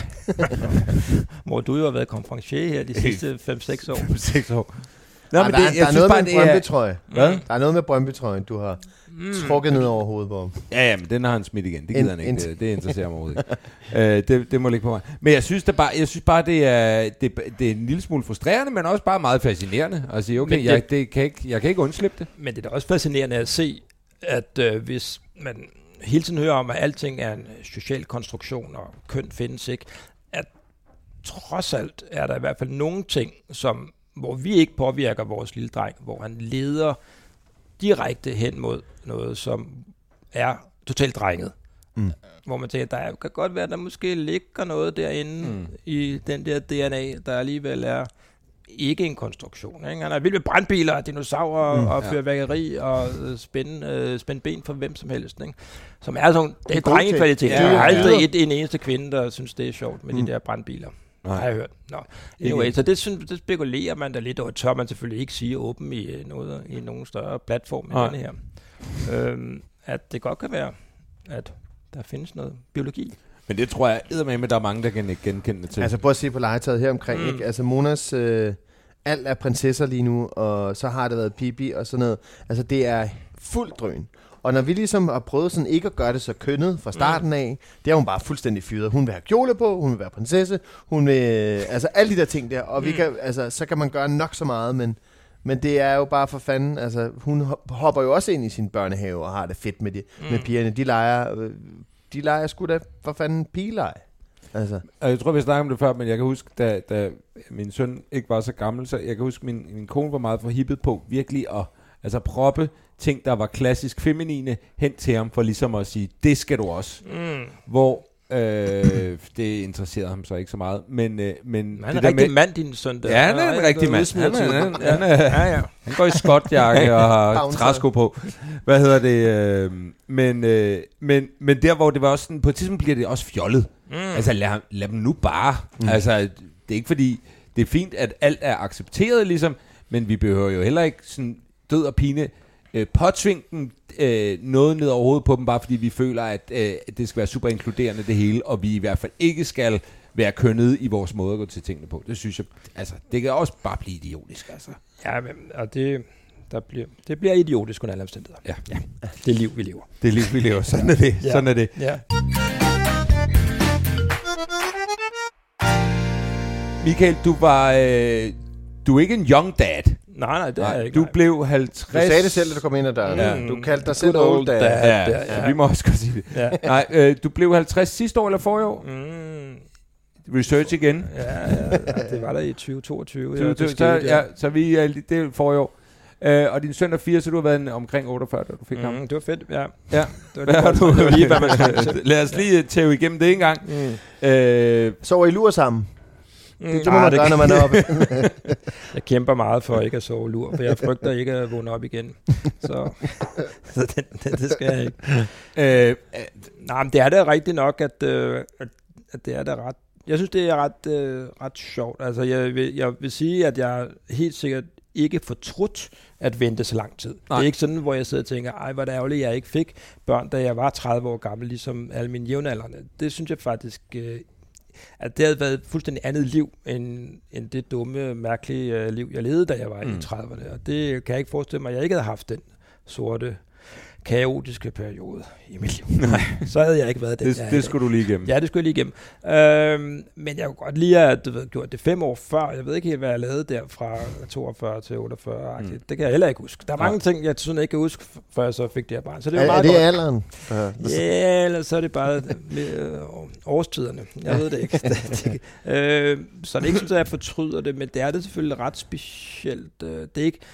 Hvor du jo har været konferencier her de sidste fem seks år. fem seks år. Nå, men der, det, jeg der, er bare, med Brøndby-trøje. Hvad? Der er noget med Brøndby-trøjen, du har mm. trukket ned over hovedet på ham. Ja, ja, men den har han smidt igen. Det gider en, han ikke. Det, det interesserer mig overhovedet ikke. uh, det, det må ligge på mig. Men jeg synes, det bare, jeg synes bare, det er, det, det er en lille smule frustrerende, men også bare meget fascinerende. Og sige, okay, det, jeg, det kan ikke, jeg kan ikke undslippe det. Men det er da også fascinerende at se, at øh, hvis man hele tiden hører om, at alting er en social konstruktion, og køn findes ikke, at trods alt er der i hvert fald nogle ting, som hvor vi ikke påvirker vores lille dreng, hvor han leder direkte hen mod noget, som er totalt drenget. Mm. Hvor man tænker, der kan godt være, at der måske ligger noget derinde mm. i den der D N A, der alligevel er ikke en konstruktion. Ikke? Han er vild med brandbiler, dinosaurer mm, og fyrværkeri ja. og spænde, øh, spænde ben for hvem som helst. Ikke? Som er sådan, det er drengekvalitet. Ja, der er aldrig ja. et, en eneste kvinde, der synes, det er sjovt med mm. de der brandbiler. Nej. Har jeg hørt. Nå. Anyway, så det, synes, det spekulerer man da lidt over. Tør man selvfølgelig ikke sige åben i, noget, i nogen større platform end denne her. Øhm, at det godt kan være, at der findes noget biologi. Men det tror jeg eddermame, at der er mange, der kan genkende det til. Altså prøv at se på legetøjet her omkring. Mm. Ikke? Altså Monas, øh, alt er prinsesser lige nu, og så har det været Pippi og sådan noget. Altså det er fuld drøn. Og når vi ligesom har prøvet sådan ikke at gøre det så kønnet fra starten af, det er hun bare fuldstændig fyret. Hun vil have kjole på, hun vil være prinsesse, hun vil, altså alle de der ting der. Og vi kan, altså, så kan man gøre nok så meget, men, men det er jo bare for fanden, altså hun hopper jo også ind i sin børnehave og har det fedt med, de, mm. med pigerne. De leger, de leger sgu da for fanden pigeleje. Altså. Jeg tror, vi snakkede om det før, men jeg kan huske, da, da min søn ikke var så gammel, så jeg kan huske, min, min kone var meget forhippet på virkelig at altså proppe ting, der var klassisk feminine, hen til ham, for ligesom at sige, det skal du også. Mm. Hvor øh, det interesserede ham så ikke så meget. Men, øh, men han er en rigtig med, mand, din søn. Der. Ja, han er en rigtig mand. Han, han, han, han, han, ja, ja. han går i skotjakke og har træsko på. Hvad hedder det? Øh, men, øh, men, men der, hvor det var også sådan, på et tidspunkt bliver det også fjollet. Mm. Altså, lad, lad dem nu bare. Mm. Altså, det er ikke fordi, det er fint, at alt er accepteret, ligesom, men vi behøver jo heller ikke sådan død og pine øh, påtvinge øh, noget ned over hovedet på dem, bare fordi vi føler, at øh, det skal være super inkluderende det hele, og vi i hvert fald ikke skal være kønnede i vores måde at gå til tingene på. Det synes jeg, altså, det kan også bare blive idiotisk, altså. Ja, men, og det, der bliver, det bliver idiotisk under alle omstændigheder. Ja. Ja. Det er liv, vi lever. Det er liv, vi lever. Sådan er det. Ja. Sådan er det. Ja. Michael, du var, øh, du er ikke en young dad. Nej, nej, det nej, er ikke. Du nej. blev halvtreds. Du sagde det selv, da du kom ind ad døren. Ja. Du kaldte dig selv old dad. dad. Ja, ja, ja, vi må også godt sige det. Ja. Nej, øh, du blev halvtreds sidste år eller forrige år? Mm. Research igen. Ja, ja, ja, det var der i tyve toogtyve. Ja, det så, ja, så vi er det er forrige år. Uh, og din søn er fire, så du har været omkring otteogfyrre, da du fik mm, ham. Det var fedt, ja. Ja. Det var, det, det var lige, hvad man skal. Lad os lige tæve igennem det en gang. Mm. Uh, Sover I lur sammen? Mm, det, det må man gøre, når man er oppe. Jeg kæmper meget for ikke at sove lur, for jeg frygter ikke at vågne op igen. Så, så det, det, det skal jeg ikke. Øh, øh, nej, men det er da rigtigt nok, at, øh, at, at det er da ret. Jeg synes, det er ret, øh, ret sjovt. Altså, jeg vil, jeg vil sige, at jeg helt sikkert ikke fortrudt at vente så lang tid. Nej. Det er ikke sådan, hvor jeg sidder og tænker, ej, hvor er det ærgerligt, jeg ikke fik børn, da jeg var tredive år gammel, ligesom alle mine jævnaldrende. Det synes jeg faktisk, øh, at det havde været et fuldstændig andet liv, end, end det dumme, mærkelige øh, liv, jeg levede, da jeg var mm. i trediverne. Og det kan jeg ikke forestille mig, at jeg ikke havde haft den sorte, kaotiske periode i mit liv. Nej, så havde jeg ikke været den. Det, det skulle du lige igennem. Ja, det skulle jeg lige igennem. Øhm, men jeg kunne godt lide at du ved, gjort det fem år før. Jeg ved ikke helt, hvad jeg lavede der fra toogfyrre til otteogfyrre. Mm. Det kan jeg heller ikke huske. Der er mange ja. ting, jeg synes, jeg ikke kan huske, før jeg så fik det her barn. Så det er, er, meget er det godt. alderen? Ja, eller så er det bare øh, årstiderne. Jeg ved det ikke. det, det, øh, så det er ikke sådan, at jeg fortryder det, men det er det selvfølgelig ret specielt. Det er ikke...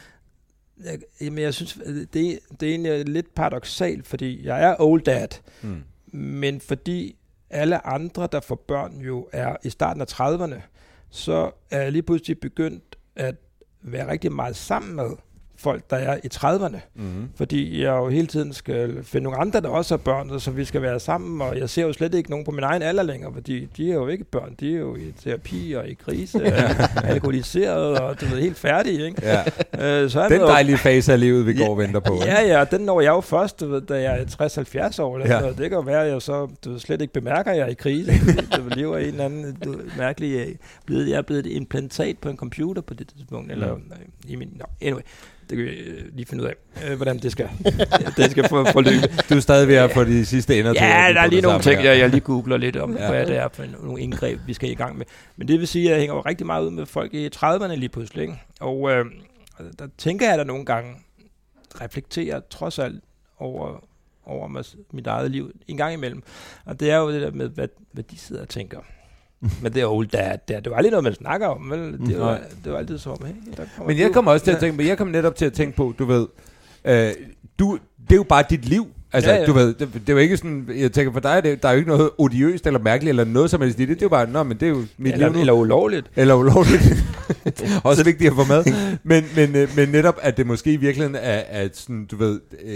Jeg, men jeg synes, det, det er egentlig lidt paradoksalt, fordi jeg er old dad, mm. men fordi alle andre, der får børn, jo er i starten af trediverne, så er jeg lige pludselig begyndt at være rigtig meget sammen med folk, der er i trediverne. Mm-hmm. Fordi jeg jo hele tiden skal finde nogle andre, der også har børn, så vi skal være sammen, og jeg ser jo slet ikke nogen på min egen alder længere, fordi de er jo ikke børn, de er jo i terapi og i krise, og alkoholiseret, og du ved, helt færdige, ikke? Ja. Øh, så den dejlige fase af livet, vi går og venter på. Ja, ja, den når jeg jo først, du ved, da jeg er tres til halvfjerds år, ja. Så det kan jo være, at jeg så du ved, slet ikke bemærker, at jeg er i krise. Du lever i en eller anden du, mærkelig... Blevet, jeg er blevet et implantat på en computer på det tidspunkt, eller mm. i min... No, anyway. Det kan vi lige finde ud af, øh, hvordan det skal, det skal for, forløbe. Du er stadig ved at få de sidste ender til. Ja, der er lige nogle ting, jeg, jeg lige googler lidt om, ja. Hvad det er for nogle indgreb, vi skal i gang med. Men det vil sige, at jeg hænger jo rigtig meget ud med folk i trediverne lige pludselig. Ikke? Og øh, der tænker jeg da nogle gange, reflekterer trods alt over, over mig, mit eget liv en gang imellem. Og det er jo det der med, hvad, hvad de sidder og tænker. Men det er old dad, det er, det var aldrig noget, man snakker om, vel? Det var, det var altid som, hey, der kommer Men jeg kommer også til at tænke på, jeg kommer netop til at tænke på, du ved, øh, du, det er jo bare dit liv. Altså, ja, ja. Du ved, det, det er jo ikke sådan, jeg tænker for dig, det, der er jo ikke noget odiøst eller mærkeligt eller noget som helst i det. Det er jo bare, nå, men det er jo mit eller, liv nu. Eller ulovligt. Eller ulovligt. Også vigtigt at få med. Men, men, men netop, at det måske i virkeligheden er, at sådan, du ved... Øh,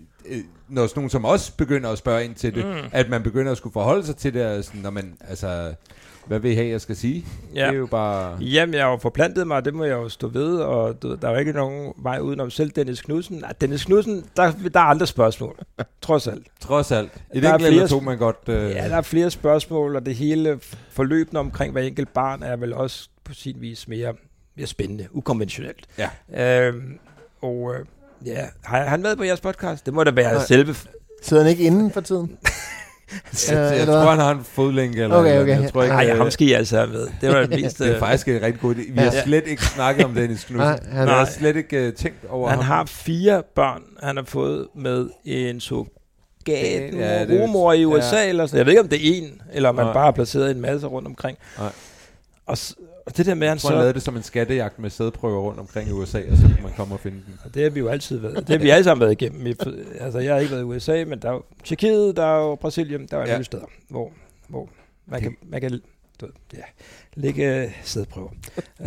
når sådan nogen som os begynder at spørge ind til det, mm. at man begynder at skulle forholde sig til det, sådan, når man, altså, hvad vil I have, jeg skal sige? Ja. Det er jo bare... Jamen, jeg har jo forplantet mig, det må jeg jo stå ved, og du, der er jo ikke nogen vej udenom selv Dennis Knudsen. Nej, Dennis Knudsen, der, der er andre spørgsmål. Trods alt. Trods alt. I det ikke to, man godt... Øh... Ja, der er flere spørgsmål, og det hele forløbende omkring hver enkelt barn er vel også på sin vis mere, mere spændende, ukonventionelt. Ja. Øhm, og... Øh, ja, har han været på jeres podcast? Det må da være Nej. selve... Sidder han ikke inden for tiden? jeg, jeg, jeg tror, han har en fodlænke. Eller okay, okay. Jeg tror ikke, Nej, jeg ham skal I altså have med. Det var det mest... det er faktisk en rigtig god idé. Vi har ja. slet ikke snakket om Dennis Knudsen. Nej, han har slet ikke uh, tænkt over han ham. Han har fire børn, han har fået med en surrogat ja, rumor i U S A. Ja. Eller sådan. Jeg ved ikke, om det er en, eller om man Nej. bare har placeret en masse rundt omkring. Nej. Og Og det der med, han så... lavede det som en skattejagt med sædprøver rundt omkring i U S A, og så kan man komme og finde den. Og det har vi jo altid været. Det har vi alle sammen været igennem. Altså, jeg har ikke været i U S A, men der er jo Tjekkiet, der er jo Brasilien, der er ja. alle steder, hvor, hvor man kan, man kan du, ja, lægge sædprøver. uh,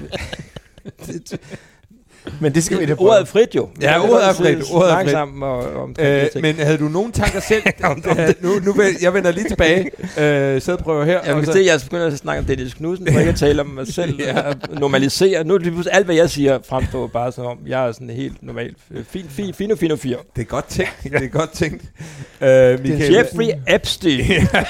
det, Men det skal vi da prøve. Ordet er frit jo. Ja, ordet er frit. Ordet er frit. Sammen og, om øh, men havde du nogen tanker selv? nu, nu vil, jeg vender lige tilbage. Øh, sædprøver her. Jeg kan se, at jeg begynder at snakke om Dennis Knudsen, for ikke at tale om mig selv. ja. Normalisere. Nu er det alt, hvad jeg siger, fremstår bare som om, jeg er sådan helt normalt. Fin, fin, fino, fino, fire. Det er godt tænkt. Det er godt tænkt. Øh, Michael. Jeffrey Epstein.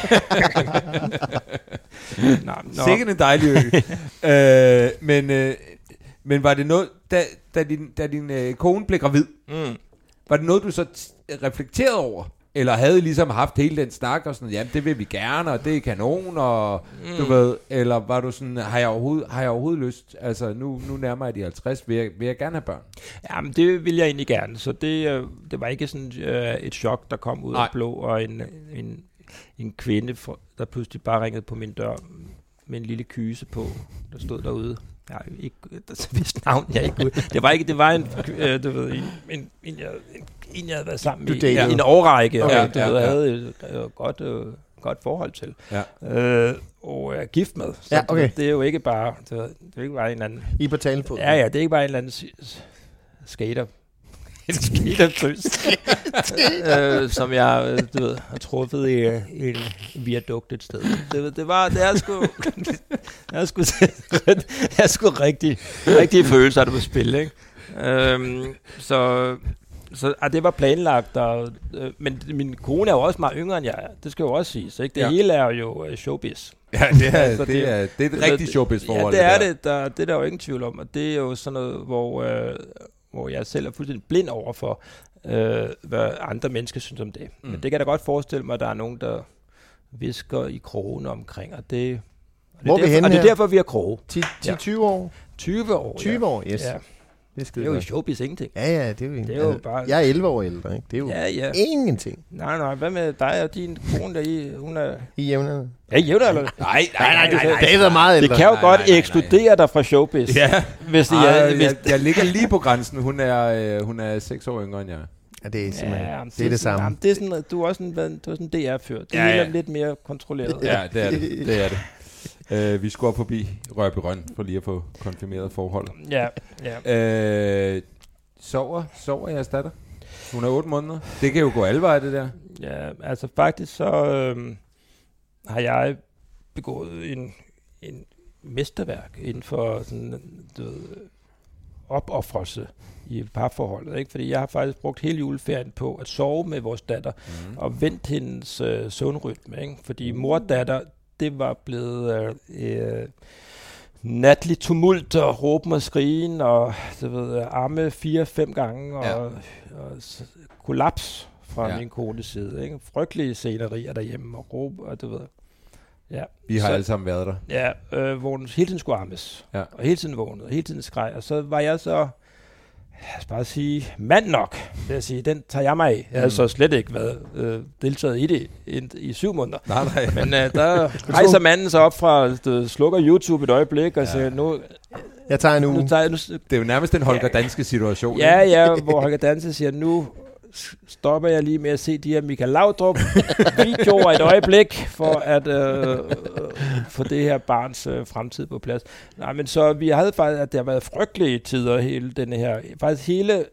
nå, nå. Sikkert en dejlig ø. øh, men... Øh, Men var det noget, da, da din, da din øh, kone blev gravid, mm. var det noget, du så t- reflekterede over? Eller havde I ligesom haft hele den snak og sådan, jamen det vil vi gerne, og det er kanon, og mm. du ved, eller var du sådan, har jeg overhovedet, har jeg overhovedet lyst, altså nu, nu nærmer jeg de halvtreds, vil jeg, vil jeg gerne have børn? Jamen det vil jeg egentlig gerne, så det, øh, det var ikke sådan øh, et chok, der kom ud Nej. af blå, og en, en, en kvinde, for, der pludselig bare ringede på min dør med en lille kyse på, der stod derude. Ja, ikke, det vidste navn, jeg ikke. Det var ikke, det var en, øh, du ved, en, en, en, jeg, en, jeg havde været sammen med i en årrække, okay, og du ja, ved, ja. havde et, et godt, øh, godt forhold til. Ja. Øh, og er gift med. Så ja, okay. det, det er jo ikke bare, det, det er ikke bare en eller anden... I på talefod. Ja, ja, det er ikke bare en eller anden skater. En skatertøs. øh, som jeg, du ved, har truffet i, i en viadukt et sted. Det, det var, det er sgu, det er sgu, det er sgu rigtig, rigtig følelser, der på spil, ikke? Øhm, så, så ah, det var planlagt, og, øh, men min kone er jo også meget yngre end jeg er. Det skal jo også siges, ikke? Det ja. hele er jo uh, showbiz. Ja, det er, det, det, er, det er et rigtigt showbiz-forhold. Ja, det er det. Der, det er der jo ingen tvivl om, og det er jo sådan noget, hvor... Øh, hvor jeg selv er fuldstændig blind over for, øh, hvad andre mennesker synes om det. Mm. Men det kan jeg da godt forestille mig, at der er nogen, der visker i krogene omkring, og det, og det, hvor er, derfor, vi og det er derfor, vi har kroge. ti til tyve år? tyve år, tyve år, yes. Ja. Det, det er jo i showbiz ingenting. Ja, ja, det er jo, det er jo altså, bare... Jeg er elleve år ældre, ikke? Det er jo ja, ja. ingenting. Nej, nej, hvad med dig og din kone der i? Hun er... I jævnerne? Ja, jævner eller? Nej, nej, nej, nej, nej. David er meget ældre. Det kan jo nej, godt nej, nej, nej. ekskludere dig fra showbiz. Ja. Hvis det, Ej, jeg, jeg, hvis jeg, jeg ligger lige på grænsen. Hun er, øh, hun er seks år yngre end jeg. Ja, det er simpelthen, ja, det, det er det samme. Jamen, det er sådan, du er også en, du er sådan en D R-fyr. Det ja, ja. er lidt mere kontrolleret. Ja, det er det. Det er det. Uh, vi skulle op forbi Rørby Røn for lige at få konfirmeret forhold. Ja, ja. Uh, sover, sover jeres datter? Hun er otte måneder. Det kan jo gå alle veje, det der. Ja, altså faktisk så øhm, har jeg begået en, en mesterværk inden for sådan, du ved, opoffrelse i parforholdet, ikke? Fordi jeg har faktisk brugt hele juleferien på at sove med vores datter mm. og vendt hendes øh, søvnrytme, ikke? Fordi mor og datter, det var blevet øh, øh, natlig tumult og råben og skrigen og du ved, arme fire-fem gange og, ja. og, og kollaps fra ja. min kones side, ikke? Frygtelige scenerier derhjemme og råb og du ved. Ja. Vi har så, alle sammen været der. Ja, øh, hvor den hele tiden skulle armes. Ja. Og hele tiden vågnede, og hele tiden skreg. Og så var jeg så, jeg skal bare sige, mand nok, vil jeg sige, den tager jeg mig af. Jeg havde mm. så slet ikke været øh, deltaget i det i, i syv måneder. Nej, nej. Men øh, der rejser manden så op fra, du, slukker YouTube et øjeblik, og ja. siger, nu... Jeg tager en uge. Nu tager jeg, nu, det er jo nærmest den Holger Danske situation. Ja, ja, hvor Holger Danske siger, nu stopper jeg lige med at se de her Michael Laudrup videoer et øjeblik, for at øh, øh, få det her barns øh, fremtid på plads. Nej, men så vi havde faktisk, at det har været frygtelige tider, hele denne her, faktisk hele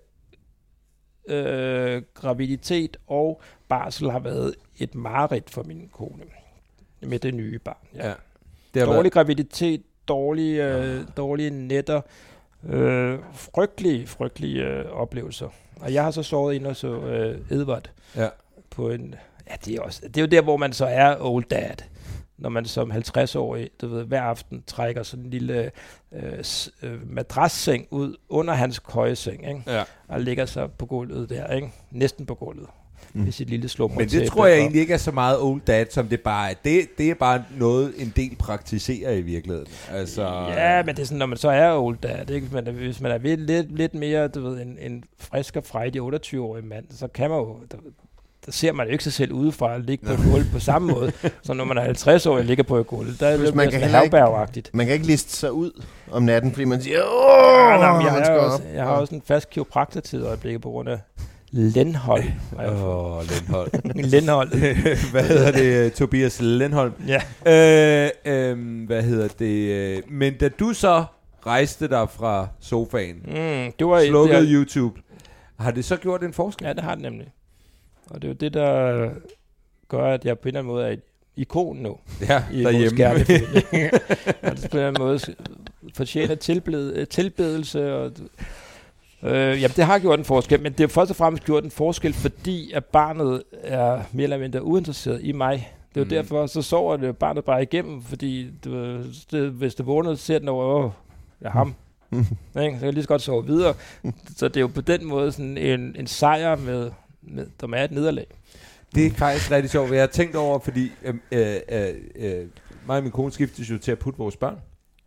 øh, graviditet og barsel har været et mareridt for min kone med det nye barn. Ja. Ja, det dårlig været... graviditet, dårlige, øh, dårlige nætter, øh, frygtelige, frygtelige øh, oplevelser. Og jeg har så sovet ind og så øh, Edvard ja. på en... Ja, det er, også, det er jo der, hvor man så er old dad. Når man som halvtreds-årig, du ved, hver aften trækker sådan en lille øh, øh, madrasseng ud under hans køjeseng, ikke? Ja. Og ligger så på gulvet der, ikke? Næsten på gulvet. Mm. Med sit lille slummer. Men det tror jeg egentlig ikke er så meget old dad, som det bare er. Det, det er bare noget, en del praktiserer i virkeligheden. Altså, ja, men det er sådan, når man så er old dad, ikke? Men hvis man er lidt, lidt mere, du ved, en, en frisk og frejdig otteogtyve-årig mand, så kan man jo... Der, der ser man jo ikke sig selv udefra at ligge på et gulv på samme måde, som når man er halvtreds år og ligger på et gulv. Der er det man, sådan havbæragtigt. Man kan ikke liste sig ud om natten, fordi man siger, åh, ja, nej, jeg, har også, jeg har også en fast kiropraktortid i øjeblikket på grund af Lindholm. Åh, oh, Lindholm. Lindholm. Hvad hedder det? Tobias Lindholm. Ja. Øh, øh, hvad hedder det? Men da du så rejste dig fra sofaen, mm, det var slukkede det er, YouTube, har det så gjort en forskel? Ja, det har det nemlig. Og det er jo det, der gør, at jeg på en eller anden måde er et ikon nu. Ja, i derhjemme. Og det på en eller anden måde fortjener tilbed, tilbedelse. Og, øh, jamen, det har gjort en forskel, men det har først og fremmest gjort en forskel, fordi at barnet er mere eller mindre uinteresseret i mig. Det er jo mm. derfor, så sover det barnet bare igennem, fordi du, det, hvis det vågner, så ser den over, åh, det er ham. Mm. Så kan jeg lige så godt sove videre. Så det er jo på den måde sådan en, en sejr med... Med, der er et nederlag. Det er faktisk rigtig sjovt, hvad jeg har tænkt over, fordi øh, øh, øh, mig og min kone skiftes jo til at putte vores børn.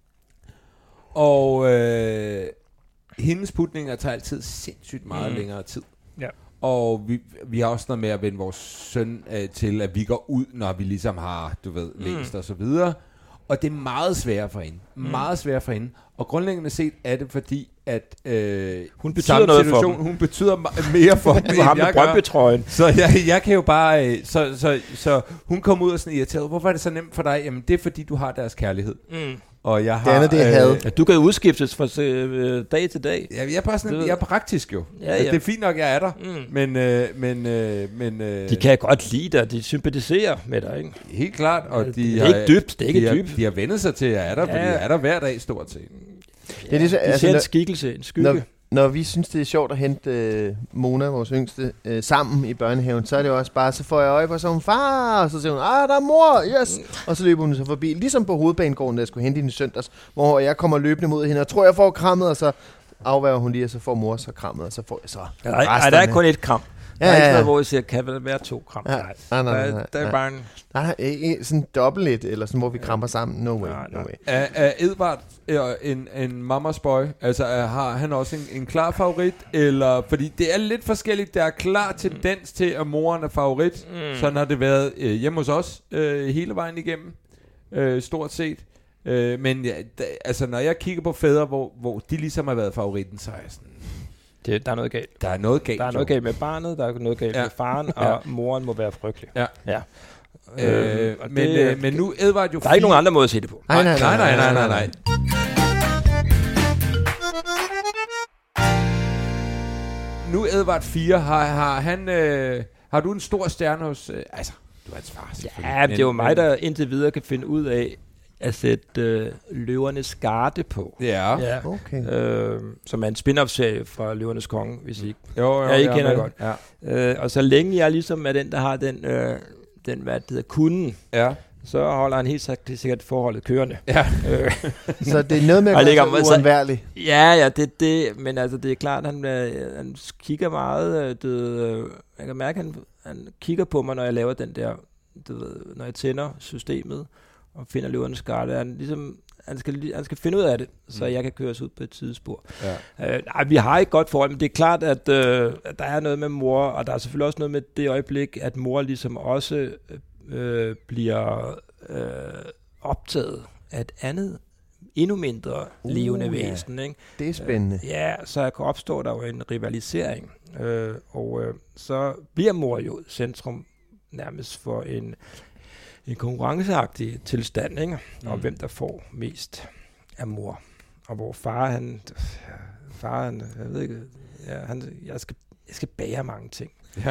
Og øh, hendes putninger tager altid sindssygt meget mm. længere tid. Ja. Og vi, vi har også noget med at vende vores søn øh, til, at vi går ud, når vi ligesom har, du ved, læst mm. og så videre. Og det er meget sværere for hende. Mm. Meget sværere for hende. Og grundlæggende set er det fordi, at øh, hun betyder noget for dem. Hun betyder mere for dem, end jeg med Brøndby-trøjen. Så jeg, jeg kan jo bare... Øh, så, så, så hun kom ud og sådan irriteret. Hvorfor er det så nemt for dig? Jamen, det er fordi, du har deres kærlighed. Mm. Og jeg har... Det andet, det er had. Ja, du kan udskiftes fra øh, dag til dag. Ja, jeg er bare sådan, jeg er praktisk jo. Ja, ja. Altså, det er fint nok, jeg er der. Mm. Men... Øh, men, øh, men øh, de kan godt lide dig. De sympatiserer med dig, ikke? Helt klart. Og ja, de det er har, ikke dybt. Det er ikke de dybt. Har, de har vendt sig til, at jeg er der, ja. Fordi jeg er der hver dag stort set. Ja, det er ligesom, de altså, ser en skikkelse, en skygge. Når, når vi synes, det er sjovt at hente øh, Mona, vores yngste, øh, sammen i børnehaven, så er det også bare, så får jeg øje på, så hun far, og så siger hun, ah, der er mor, yes! Og så løber hun så forbi, ligesom på Hovedbanegården, der jeg skulle hente hende i søndags, hvor jeg kommer løbende mod hende, og tror, jeg får krammet, og så afværger hun lige, og så får mor så krammet, og så får jeg så ja, nej, nej, der er kun et kram. Der ja, er ikke ja, ja. noget, hvor jeg siger, kan vel være to kram? Ja. Nej, nej, nej, nej, der, nej, der er bare en... Nej, nej, ikke sådan dobbelt et, eller sådan, hvor vi kramper sammen. No way, nej, no way. Er, er Edvard en, en mamas boy? Altså, er, har han også en, en klar favorit? Eller, fordi det er lidt forskelligt. Der er klar tendens til, at moren er favorit. Mm. Sådan har det været øh, hjemme hos os øh, hele vejen igennem. Øh, stort set. Øh, men ja, da, altså, når jeg kigger på fædre, hvor, hvor de ligesom har været favoritten, så er jeg sådan... Det, der er noget galt. Der er noget galt. Der er noget galt med barnet, der er noget galt ja. med faren, og ja. moren må være frygtelig. Ja. ja. Øh, øh, men, det, øh, men nu Edvard jo... Der er ikke nogen andre måde at se det på. Nej, nej, nej, nej, nej, nej, nej. Nu Edvard fire, har, har han... Øh, har du en stor stjerne hos... Øh, altså, du er hans far, selvfølgelig. Ja, det er jo mig, der indtil videre kan finde ud af, at sætte øh, Løvernes Garde på. Ja. ja. Okay. Øh, som er en spin-off-serie fra Løvernes Konge, hvis I ikke, jo, jo, ja, I kender ja, godt. Ja. Øh, og så længe jeg ligesom er den, der har den, øh, den hvad det hedder, kunden, ja. så holder han helt sikkert forholdet kørende. Ja. Øh. Så det er noget med at være så uundværlig. Ja, ja, det det, men altså det er klart, han, øh, han kigger meget, det, øh, jeg kan mærke, han, han kigger på mig, når jeg laver den der, du ved, når jeg tænder systemet, og finder Løvernes Garde. Han, ligesom, han, skal, han skal finde ud af det, så mm. jeg kan køres ud på et tidsspor. Ja. Øh, nej, vi har ikke godt forhold, men det er klart, at, øh, at der er noget med mor, og der er selvfølgelig også noget med det øjeblik, at mor ligesom også øh, bliver øh, optaget af et andet, endnu mindre uh, levende ja. væsen. Ikke? Det er spændende. Øh, ja, så kan opstå der jo en rivalisering, øh, og øh, så bliver mor jo centrum nærmest for en en konkurrenceagtig tilstand, ikke? Mm. Og hvem der får mest af mor. Og hvor far, han... Far, han... Jeg ved ikke... Ja, han, jeg, skal, jeg skal bære mange ting. Ja.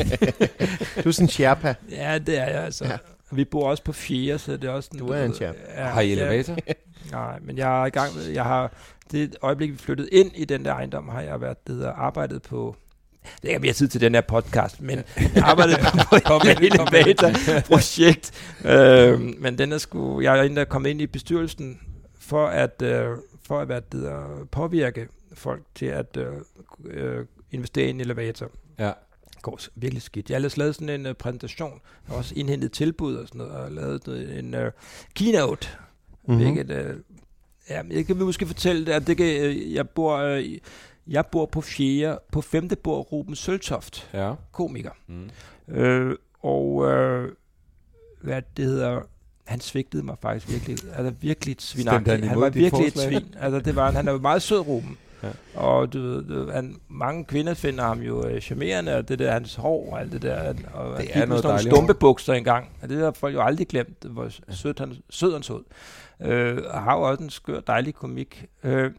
Du er sådan en sherpa. Ja, det er jeg altså. Ja. Vi bor også på fjerde, så det er også... Du er en sherpa. Ja, har I elevator? Ja, nej, men jeg er i gang med... Jeg har... Det øjeblik, vi flyttede ind i den der ejendom, har jeg været, det hedder, arbejdet på... Det er ikke mere tid til den her podcast, men jeg arbejdede på et elevator-projekt. øh, men den er sgu, jeg er endda kommet ind i bestyrelsen for at, øh, for at hvad det der, påvirke folk til at øh, investere i en elevator. Ja. Det går virkelig skidt. Jeg har ellers lavet sådan en uh, præsentation. Jeg har også indhentet tilbud og sådan noget, og lavet en uh, keynote. Mm-hmm. Hvilket, uh, ja, jeg kan måske fortælle det, at det kan, uh, jeg bor... Uh, Jeg bor på fjerde, på femte bor Ruben Søltoft, ja. komiker. Mm. Øh, og øh, hvad det hedder, han svigtede mig faktisk virkelig, altså virkelig et svinagtigt. Han, han var virkelig et svin. Altså det var, han er jo meget sød, Ruben. Ja. Og du ved, du, han, mange kvinder finder ham jo øh, charmerende, og det der hans hår og alt det der. Og det han er noget nogle stumpebukser engang. Og det har folk jo aldrig glemt, hvor ja. sød han, sød han så. Øh, og har jo også en skør, dejlig komik. Øh,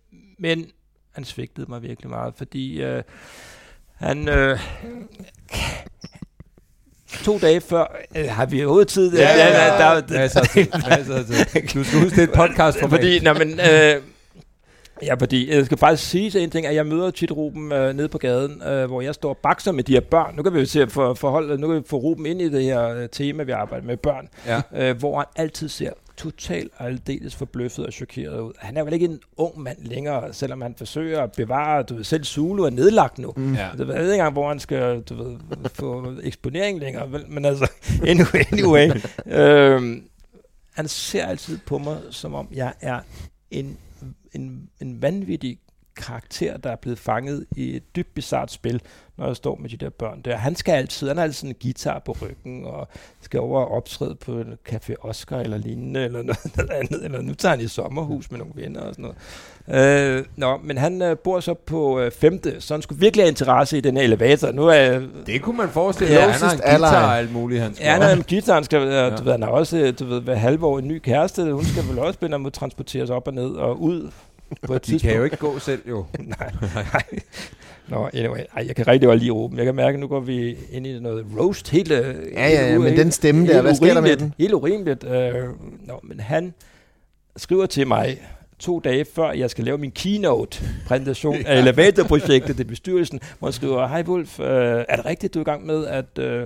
men han svigtede mig virkelig meget, fordi øh, han... Øh, to dage før øh, har vi jo tid. Ja, ja, ja. Der, der, masser af tid. Masser af tid. Du skal huske, det er et podcast for fordi, nej, men, øh, ja, fordi jeg skal faktisk sige så en ting, at jeg møder tit Ruben øh, nede på gaden, øh, hvor jeg står og bakser med de her børn. Nu kan vi jo se for, forholde, nu kan vi få Ruben ind i det her øh, tema, vi arbejder med børn, ja. øh, hvor han altid ser totalt aldeles forbløffet og chokeret ud. Han er vel ikke en ung mand længere, selvom han forsøger at bevare, du ved, selv Zulu er nedlagt nu. Mm. Ja. Jeg ved ikke engang, hvor han skal, du ved, få eksponering længere, men altså, anyway, anyway. øhm, han ser altid på mig, som om jeg er en, en, en vanvittig karakter, der er blevet fanget i et dybt bizarrt spil, når jeg står med de der børn der. Han skal altid, han har altid en guitar på ryggen, og skal over og optræde på en Café Oscar eller lignende, eller noget andet, eller nu tager han i sommerhus med nogle venner og sådan noget. Øh, nå, men han øh, bor så på øh, femte, så han skulle virkelig have interesse i den her elevator. Nu er, det kunne man forestille, ja, han har en guitar og alt muligt. Han ja, han har en guitar, han, skal, ja. du ved, han har også, du ved, hver halve år en ny kæreste, hun skal vel også begynde at transporteres op og ned og ud. På et de tidspunkt. Kan jo ikke gå selv, jo. nej, nej. Nå, anyway. Ej, jeg kan rigtig godt lide Ruben. Jeg kan mærke, at nu går vi ind i noget roast. Helt, ja, ja, ja, men den stemme der, hvad sker der med den? Helt urimeligt. Uh, nå, men han skriver til mig to dage før, jeg skal lave min keynote-præsentation af elevatorprojektet til bestyrelsen, hvor han skriver, hej Wolf, uh, er det rigtigt, du er i gang med at... Uh,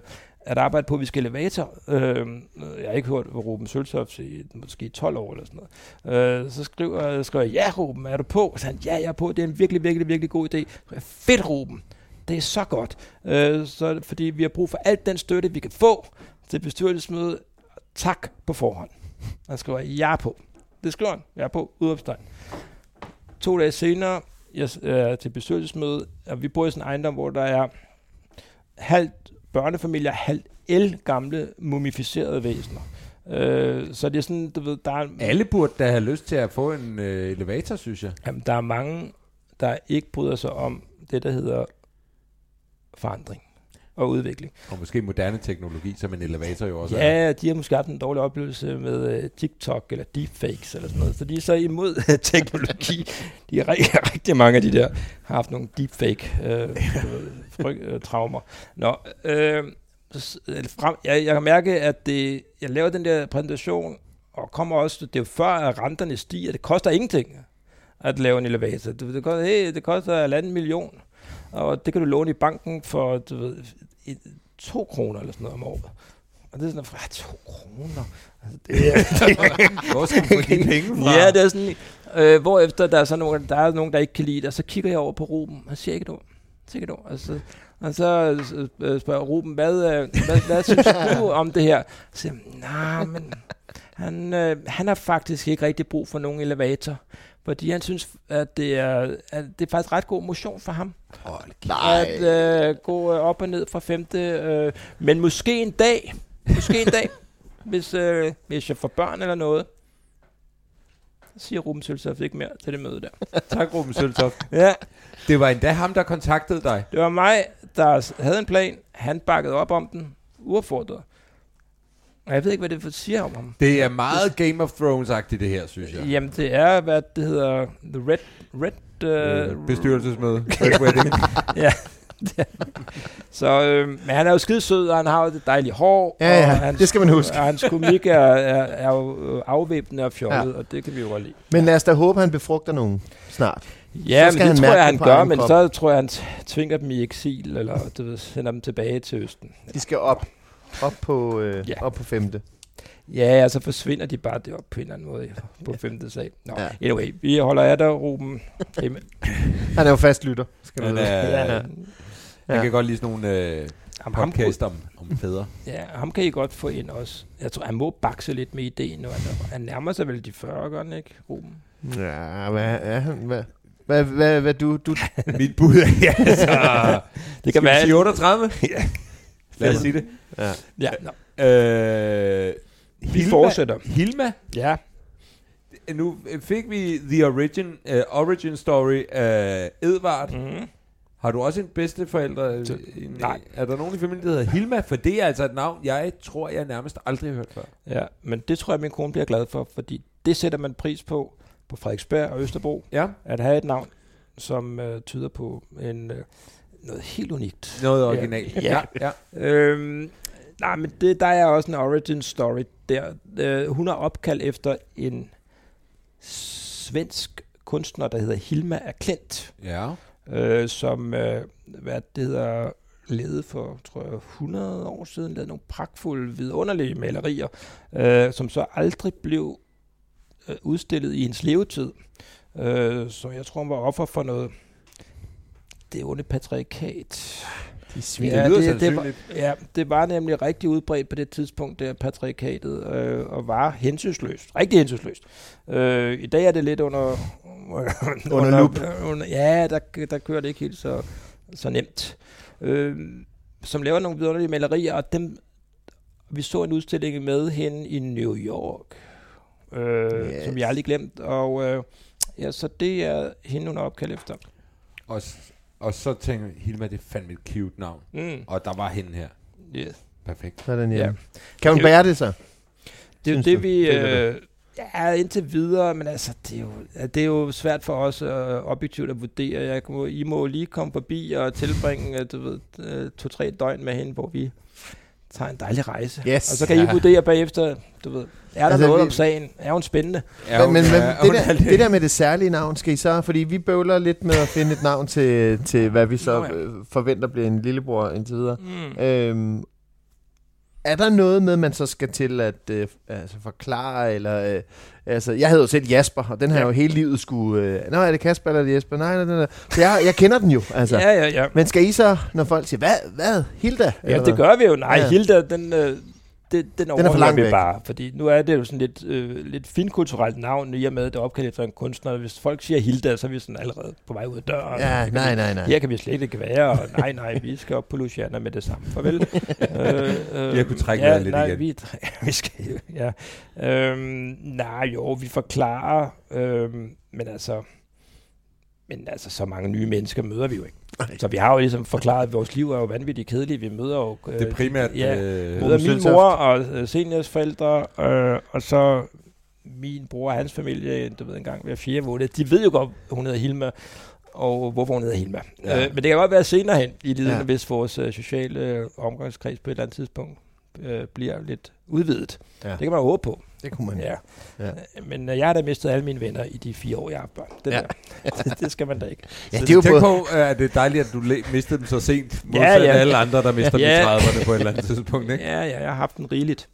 at arbejde på, at vi skal elevator. Øh, jeg har ikke hørt Ruben Søltoft i måske tolv år eller sådan noget. Øh, så skriver, skriver jeg, ja Ruben, er du på? Så han, ja, jeg er på. Det er en virkelig, virkelig, virkelig god idé. Fedt Ruben. Det er så godt. Øh, så, fordi vi har brug for alt den støtte, vi kan få til bestyrelsesmødet. Tak på forhånd. Han skriver, jeg er på. Det skriver han. Jeg er på. Udopstegn. To dage senere, jeg er til bestyrelsesmøde, og vi bor i sådan en ejendom, hvor der er halvt børnefamilier, halvt el-gamle mumificerede væsener. Øh, så det er sådan, du ved, der er... Alle burde da have lyst til at få en øh, elevator, synes jeg. Jamen, der er mange, der ikke bryder sig om det, der hedder forandring og udvikling. Og måske moderne teknologi, som en elevator jo også ja, er. Ja, de har måske haft en dårlig oplevelse med uh, TikTok eller deepfakes eller sådan noget. Så de er så imod teknologi. De er rigtig, rigtig mange af de der har haft nogle deepfake-traumer. Uh, Nå, øh, frem, jeg, jeg kan mærke, at det, jeg laver den der præsentation, og kommer også, det er jo før, at renterne stiger. Det koster ingenting at lave en elevator. Det, det, koster, hey, det koster en anden million. Og det kan du låne i banken for, du ved, et, to kroner eller sådan noget om året. Og det er sådan, at to kroner? Altså, det er, hvor skal du få de penge fra? Ja, det er sådan, øh, hvorefter der er, så nogen, der er nogen, der ikke kan lide det, og så kigger jeg over på Ruben, og siger ikke noget. Siger ikke noget. Altså, og så øh, spørger Ruben, hvad, øh, hvad, hvad synes du om det her? Så siger jeg, nej, men han, øh, han har faktisk ikke rigtig brug for nogen elevator. Fordi han synes, at det er, at det er faktisk ret god motion for ham. Oh, at øh, gå op og ned fra femte. Øh, men måske en dag, måske en dag, hvis, øh, hvis jeg får børn eller noget, så siger Ruben Søltoft ikke mere til det møde der. Tak, Ruben Søltoft. Ja. Det var endda ham, der kontaktede dig. Det var mig, der havde en plan. Han bakkede op om den, uaffordret. Og jeg ved ikke, hvad det siger om ham. Det er meget Game of Thrones-agtigt, det her, synes jeg. Jamen, det er, hvad det hedder, The Red... Red uh, bestyrelsesmøde. Red Wedding. Ja. Så, øh, men han er jo skide sød, og han har jo det dejlige hår. Ja, ja, og hans, det skal man huske. Og hans komik er, er, er jo afvæbnende og fjollet, ja. Og det kan vi jo godt lide. Men lad os da håbe, han befrugter nogen snart. Ja, men det tror jeg, han gør, men så tror jeg, han tvinger dem i eksil, eller du ved, sender dem tilbage til Østen. De skal op. Op på, øh, ja. op på femte. Ja, og så forsvinder de bare det op på en eller anden måde på femte sag. Nå, ja. Anyway, vi holder af dig, Ruben. Han er jo fast lytter. Skal han, er, ja. Han ja. kan godt lide sådan nogle øh, podcast om, om fædre. Ja, ham kan I godt få ind også. Jeg tror, han må bakse lidt med ideen nu. Han nærmer sig vel de fyrre, gør han ikke, Ruben? Ja, hvad er han? Hvad? Hvad, hvad, hvad du, du... Mit bud er, ja, så... Det kan være... otteogtredive? Ja. Lad os sige det. Ja. Ja, no. øh, Vi Hilma, fortsætter. Hilma? Ja. Nu fik vi The Origin, uh, origin Story af Edvard. Mm-hmm. Har du også en bedsteforælder? En, Nej. Er der nogen i familien, der hedder Hilma? For det er altså et navn, jeg tror, jeg nærmest aldrig har hørt før. Ja, men det tror jeg, min kone bliver glad for, fordi det sætter man pris på, på Frederiksberg og Østerbro. Ja. At have et navn, som uh, tyder på en... Uh, noget helt unikt. Noget originalt. Ja. ja. ja. Øhm, nej, men det, der er også en origin story der. Øh, hun er opkaldt efter en svensk kunstner, der hedder Hilma af Klint. Ja. Øh, som, øh, hvad det hedder, levede for, tror jeg, hundrede år siden, lavede nogle pragtfulde, vidunderlige malerier, øh, som så aldrig blev øh, udstillet i hendes levetid. Øh, så jeg tror, hun var offer for noget det onde patriarkat. De sviner. Ja, det, det, det, var, ja, det var nemlig rigtig udbredt på det tidspunkt, der patriarkatet, øh, og var hensynsløst. Rigtig hensynsløst. Øh, I dag er det lidt under... under, under lup. Under, ja, der, der kører det ikke helt så, så nemt. Øh, som laver nogle vidunderlige malerier, og dem... Vi så en udstilling med hende i New York, øh, yes. som jeg aldrig glemt, og øh, ja, så det er hende, hun er opkaldt efter. Og Og så tænkte jeg, Hilma, det er fandme et cute navn. Mm. Og der var hende her. Yes. Perfekt. Sådan, ja. Ja. Kan hun bære det så? Det er jo det, vi... Øh, ja, indtil videre, men altså, det er jo, det er jo svært for os uh, objektivt at vurdere. Jeg må, I må lige komme forbi og tilbringe, du ved, uh, to-tre døgn med hende, hvor vi tager en dejlig rejse. Yes. Og så kan ja. I vurdere bagefter, du ved, er der altså, noget vi, om sagen? Er hun spændende? Ja, men, men, men ja, det, der, det der med det særlige navn, skal I så, fordi vi bøvler lidt med at finde et navn til, til hvad vi så Nå, ja. forventer bliver en lillebror indtil videre. Mm. Øhm, er der noget med, man så skal til at øh, altså forklare, eller... Øh, altså, jeg havde jo selv Jasper, og den har ja. jo hele livet skulle... Øh, Nå, er det Kasper eller Jesper? Nej, nej, nej, nej. Så jeg, jeg kender den jo, altså. Ja, ja, ja. Men skal I så, når folk siger, hvad, hvad, Hilda? Ja, det gør vi jo. Nej, ja. Hilda, den... Øh, Det, den overhører vi bare, fordi nu er det jo sådan lidt, øh, lidt finkulturelt navn, i og med, at det er opkaldt efter en kunstner. Hvis folk siger Hilda, så er vi sådan allerede på vej ud af døren. Ja, nej, nej, nej. Her kan vi slet ikke være, og nej, nej, vi skal op på Luciana med det samme. Farvel. øh, øh, jeg kunne trække ja, lidt nej, igen. Vi, vi skal jo, ja. Øhm, nej, jo, vi forklarer, øhm, men altså... Men altså, så mange nye mennesker møder vi jo ikke. Nej. Så vi har jo ligesom forklaret, at vores liv er jo vanvittigt kedeligt. Vi møder jo... Øh, det er primært... Ja, øh, møder min mor og øh, seniors forældre, øh, og så min bror og hans familie, du ved engang, hver fjerde måned. De ved jo godt, hun hedder Hilma, og hvorfor hun hedder Hilma. Ja. Øh, men det kan godt være senere hen i livet, ja. hvis vores øh, sociale øh, omgangskreds på et eller andet tidspunkt øh, bliver lidt udvidet. Ja. Det kan man jo håbe på. Det kunne man. Ja. Ja. Men øh, jeg har da mistet alle mine venner i de fire år, jeg har haft børn. Det, ja. det, det skal man da ikke. Ja, det er jo tænk på, at det er dejligt, at du mistede dem så sent, modsat ja, ja. alle andre, der mister ja. dem i trediverne på et eller andet tidspunkt. Ikke? Ja, ja, jeg har haft den rigeligt.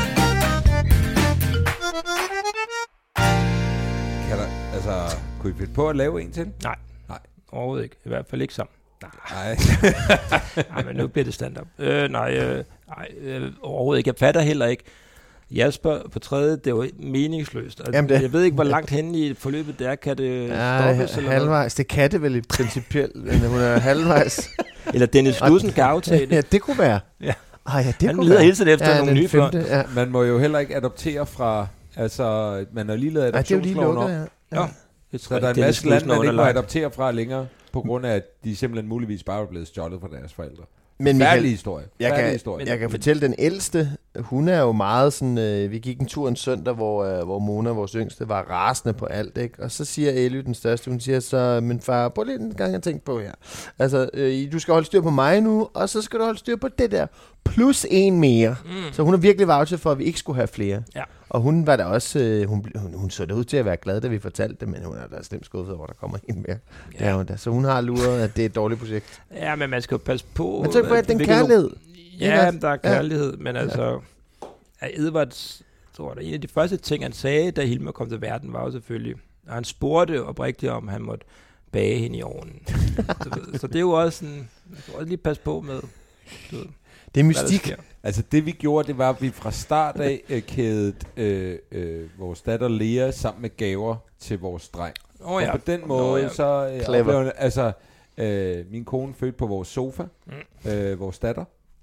Kan der, altså, kunne I finde på at lave en til? Nej. Nej. Overhovedet ikke. I hvert fald ikke sammen. Nej. Nej, men nu bliver det stand-up. Øh, nej, øh, nej øh, overhovedet ikke. Jeg fatter heller ikke. Jasper på tredje, det er jo meningsløst. Altså, Jamen det. Jeg ved ikke, hvor langt henne i forløbet det er. Kan det ja, stoppes? Eller halvvejs. Det kan det vel i principielt, men hun er halvvejs. Eller Dennis Knudsen kan aftale det. Ja, det kunne være. Ja. Ah, ja, det Han leder hele tiden efter ja, nogle nye femte, ja. Man må jo heller ikke adoptere fra... Altså, man har lige lavet adoptionsloven op. Ja. Ja. Ja. Så der er en masse lande, man ikke må adoptere fra længere, på grund af, at de simpelthen muligvis bare er blevet stjålet fra deres forældre. Men Michael, historie. Jeg kan, historie. jeg kan fortælle, den ældste, hun er jo meget sådan, øh, vi gik en tur en søndag, hvor, øh, hvor Mona, vores yngste, var rasende på alt, ikke? Og så siger Elly, den største, hun siger så, min far, prøv lige en gang at tænke på her. Altså, øh, du skal holde styr på mig nu, og så skal du holde styr på det der. Plus en mere. Mm. Så hun har virkelig vouchet for, at vi ikke skulle have flere. Ja. Og hun var da også, øh, hun, hun, hun så da ud til at være glad, da vi fortalte det, men hun er da slemt skuffet, hvor der kommer en mere. Ja. Ja, hun da. Så hun har luret, at det er et dårligt projekt. Ja, men man skal jo passe på. Men tænk på, at den kærlighed. Ja, der er kærlighed, ja. Men altså, ja. Edvard, tror jeg, en af de første ting, han sagde, da Hilma kom til verden, var jo selvfølgelig, at han spurgte oprigtigt, om han måtte bage hende i ovnen. Så det er jo også sådan, man skal også lige passe på med, du ved. Det er mystik. Altså det vi gjorde, det var, at vi fra start af øh, kædede øh, øh, vores datter Lea sammen med gaver til vores dreng. Oh, ja. Og på den måde, oh, ja. så øh, oplevede, altså øh, min kone fødte på vores sofa, mm. øh, vores datter.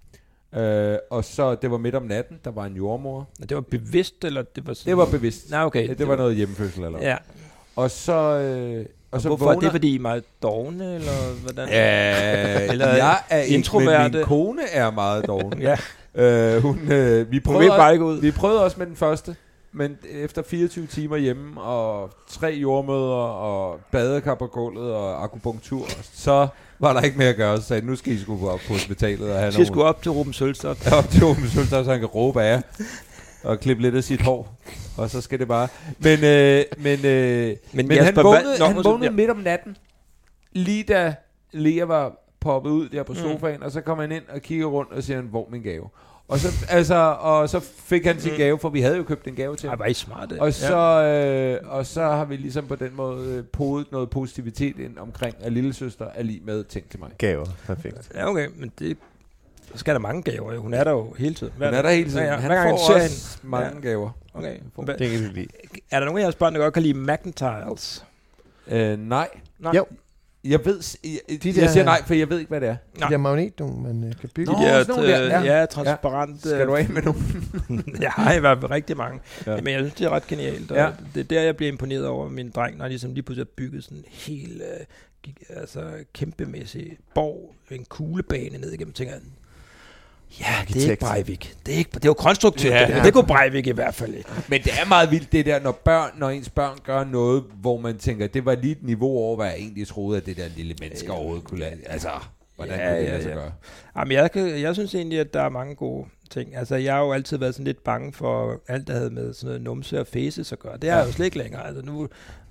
Øh, og så, det var midt om natten, der var en jordmor. Og det var bevidst, eller det var sådan? Det var bevidst. Nej, okay. Ja, det, det var, var noget hjemmefødsel, eller ja. Og så... Øh, Og, og så hvorfor vågner... er det, fordi I er meget dogne, eller hvordan? Ja, eller jeg er introverte. Ikke, men min kone er meget dogne. Ja. øh, hun, øh, vi, prøvede hun bare ikke ud. vi prøvede også med den første, men efter fireogtyve timer hjemme, og tre jordmøder, og badekar på gulvet, og akupunktur, så var der ikke mere at gøre. Så sagde nu skal I sgu gå op på hospitalet. Og have skal I sgu op til Ruben Søltoft. Ja, op til Ruben Søltoft, så han kan råbe af og klippe lidt af sit hår. Og så skal det bare... Men, øh, men, øh, men, men han vågnede, Nå, han vågnede ja. midt om natten, lige da Lea var poppet ud der på sofaen, mm. og så kom han ind og kiggede rundt og siger, hvor min gave. Og så, altså, og så fik han sin mm. gave, for vi havde jo købt en gave til ham. Ej, var I smarte. Og så, øh, og så har vi ligesom på den måde podet noget positivitet ind omkring, at lillesøster er lige med ting til mig. Gaver, perfekt. Ja, okay, men det... Så skal der mange gaver. Hun er der jo hele tiden. Hun er der hele tiden. Ja, ja. Han Hver får også hende. mange ja. gaver. Okay. Det kan vi lide. Er der nogen af jeres børn, der godt kan lide McIntyres? Øh, nej. nej. Jo. Jeg ved, jeg, de der, jeg siger nej, for jeg ved ikke, hvad det er. De der magnet, man kan bygge. De der, Nå, der ja. ja, transparent. Ja. Skal du af med nogen? Jeg har i hvert fald rigtig mange. Ja. Men jeg synes, det er ret genialt. Ja. Det er der, jeg bliver imponeret over min dreng, når han ligesom lige pludselig har bygget sådan en helt uh, altså, kæmpemæssig borg, en kuglebane ned igennem. Tænker jeg, ja, det er ikke Breivik. Det er, ikke, det er jo konstruktørt, ja, det, ja. det kunne Breivik i hvert fald ikke. Men det er meget vildt det der, når børn, når ens børn gør noget, hvor man tænker, det var lige et niveau over, hvad jeg egentlig troede, at det der lille menneske ja, overhovedet kunne lade. Altså, hvordan ja, kunne det ja, lade sig ja. gøre? Jamen, jeg, kan, jeg synes egentlig, at der er mange gode ting. Altså, jeg har jo altid været sådan lidt bange for alt, der havde med sådan noget numse og faces at gøre. Det er ja. jo slet ikke længere. Altså, nu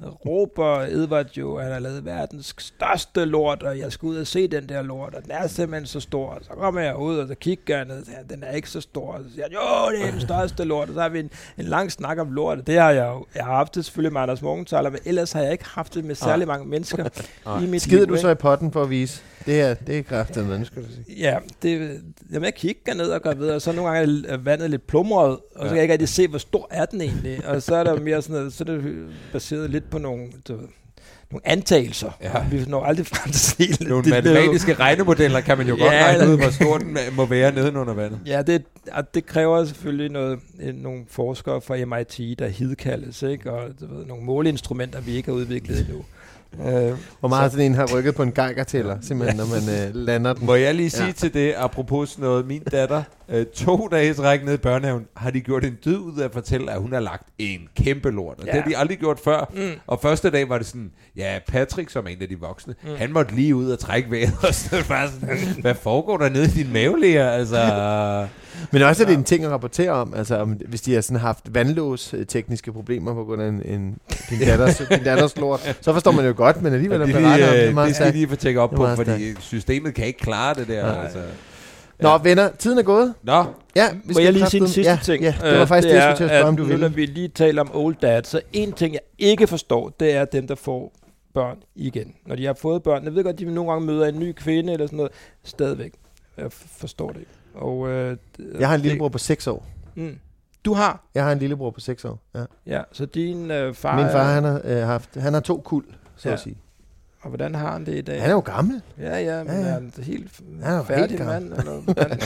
råber Edvard jo, at han har lavet verdens største lort, og jeg skal ud og se den der lort, og den er simpelthen så stor. Så kommer jeg ud, og så kigger jeg ned, og siger, den er ikke så stor. Og så siger jeg, jo, det er den største lort. Og så har vi en, en lang snak om lort, og det har jeg jo. Jeg har haft det selvfølgelig med Anders Morgenthaler, men ellers har jeg ikke haft det med særlig mange mennesker i mit Skider liv. du så i potten for at vise? Det er, det er kraftigt, hvad skal du sige? Ja, det, jamen jeg kigger ned og går videre, og så nogle gange er vandet lidt plumret, og så kan jeg ikke rigtig se, hvor stor er den egentlig. Og så er der mere sådan noget, så er det baseret lidt på nogle, du, nogle antagelser. Ja. Vi når aldrig frem til stilen. Nogle matematiske regnemodeller kan man jo ja, godt regne ud, hvor stor den må være nede under vandet. Ja, det, det kræver selvfølgelig noget, nogle forskere fra M I T, der hidkaldes, ikke? Og du ved, nogle måleinstrumenter, vi ikke har udviklet endnu. Øh, Hvor meget så, sådan en har rykket på en geigertæller, simpelthen, når man øh, lander den. Må jeg lige sige ja. til det, apropos noget, min datter, øh, to dages række ned i børnehaven, har de gjort en dyd ud af at fortælle, at hun har lagt en kæmpe lort. Og ja. det har de aldrig gjort før. Mm. Og første dag var det sådan, ja, Patrick, som er en af de voksne, mm. han måtte lige ud og trække vejret, og så bare sådan, hvad foregår der nede i din mavelæger? Altså... Men også er det en ting at rapportere om, altså om, hvis de har sådan haft vandlås tekniske problemer på grund af en, en din, datters, din datters lort, så forstår man jo godt, men alligevel ja, det, er det, det, meget det skal de lige få tjekke op på, fordi systemet kan ikke klare det der. Ja. Altså. Nå, ja. venner, tiden er gået. Nå. Ja, må jeg lige sige den sidste ja, ting? Ja, det var faktisk det, jeg skulle til at spørge, om du ville. Nu når vi lige taler om old dad, så en ting, jeg ikke forstår, det er dem, der får børn igen. Når de har fået børn, jeg ved godt, de nogle gange møder en ny kvinde eller sådan noget, stadigvæk. Jeg forstår det ikke. Og, øh, jeg har en lillebror på seks år. Mm. Du har? Jeg har en lillebror på seks år, ja. Ja, så din øh, far... Min far, han har, øh, haft, han har to kuld, så ja. at sige. Og hvordan har han det i dag? Han er jo gammel. Ja, ja, men ja, ja. er han helt han er færdig helt mand? Eller,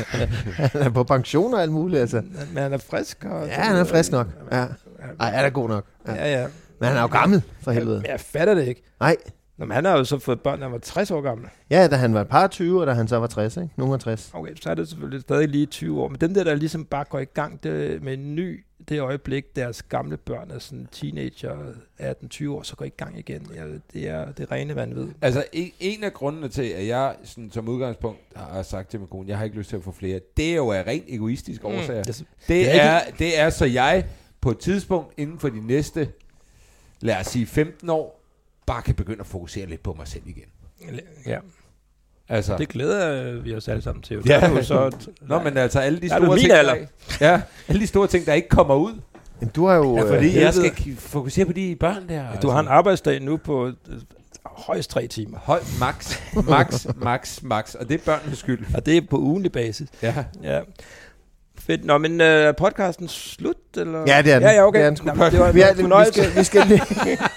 han er på pension og alt muligt, altså. Men han er frisk? Og ja, han er frisk nok. Ja. Ej, er da god nok. Ja, ja. ja. Men han er jo gammel, for helvede. Men jeg fatter det ikke. Nej. Nå, men han har jo så fået børn, da han var tres år gammel. Ja, da han var et par tyve, og da han så var tres, ikke? Nogen var tres. Okay, så er det selvfølgelig stadig lige tyve år. Men dem der, der ligesom bare går i gang det, med en ny, det øjeblik, deres gamle børn er sådan teenager, atten tyve år, så går i gang igen. Ja, det er det rene vanvid. Altså, en, en af grundene til, at jeg sådan, som udgangspunkt har sagt til min kone, jeg har ikke lyst til at få flere, det er jo af rent egoistisk mm, årsager. Det, det, det, er, det er så jeg på et tidspunkt inden for de næste, lad os sige femten år, bare kan begynde at fokusere lidt på mig selv igen. Ja. Altså. Det glæder vi os alle sammen til. Ja. Der er så t- Nå, men altså alle de store ting, der, ja, alle de store ting, der ikke kommer ud. Jamen, du har jo... Ja, fordi øh, jeg skal k- fokusere på de børn der. Ja, du altså. har en arbejdsdag nu på øh, højst tre timer. Høj, max, max, max, max. Og det er børnenes skyld. Og det er på ugenlig basis. Ja. Ja. Fedt. Nå, men øh, podcasten slut, eller? Ja, det er den. Ja, ja, okay. Det er den. Nå, det var vi, er, vi skal... Vi skal lige...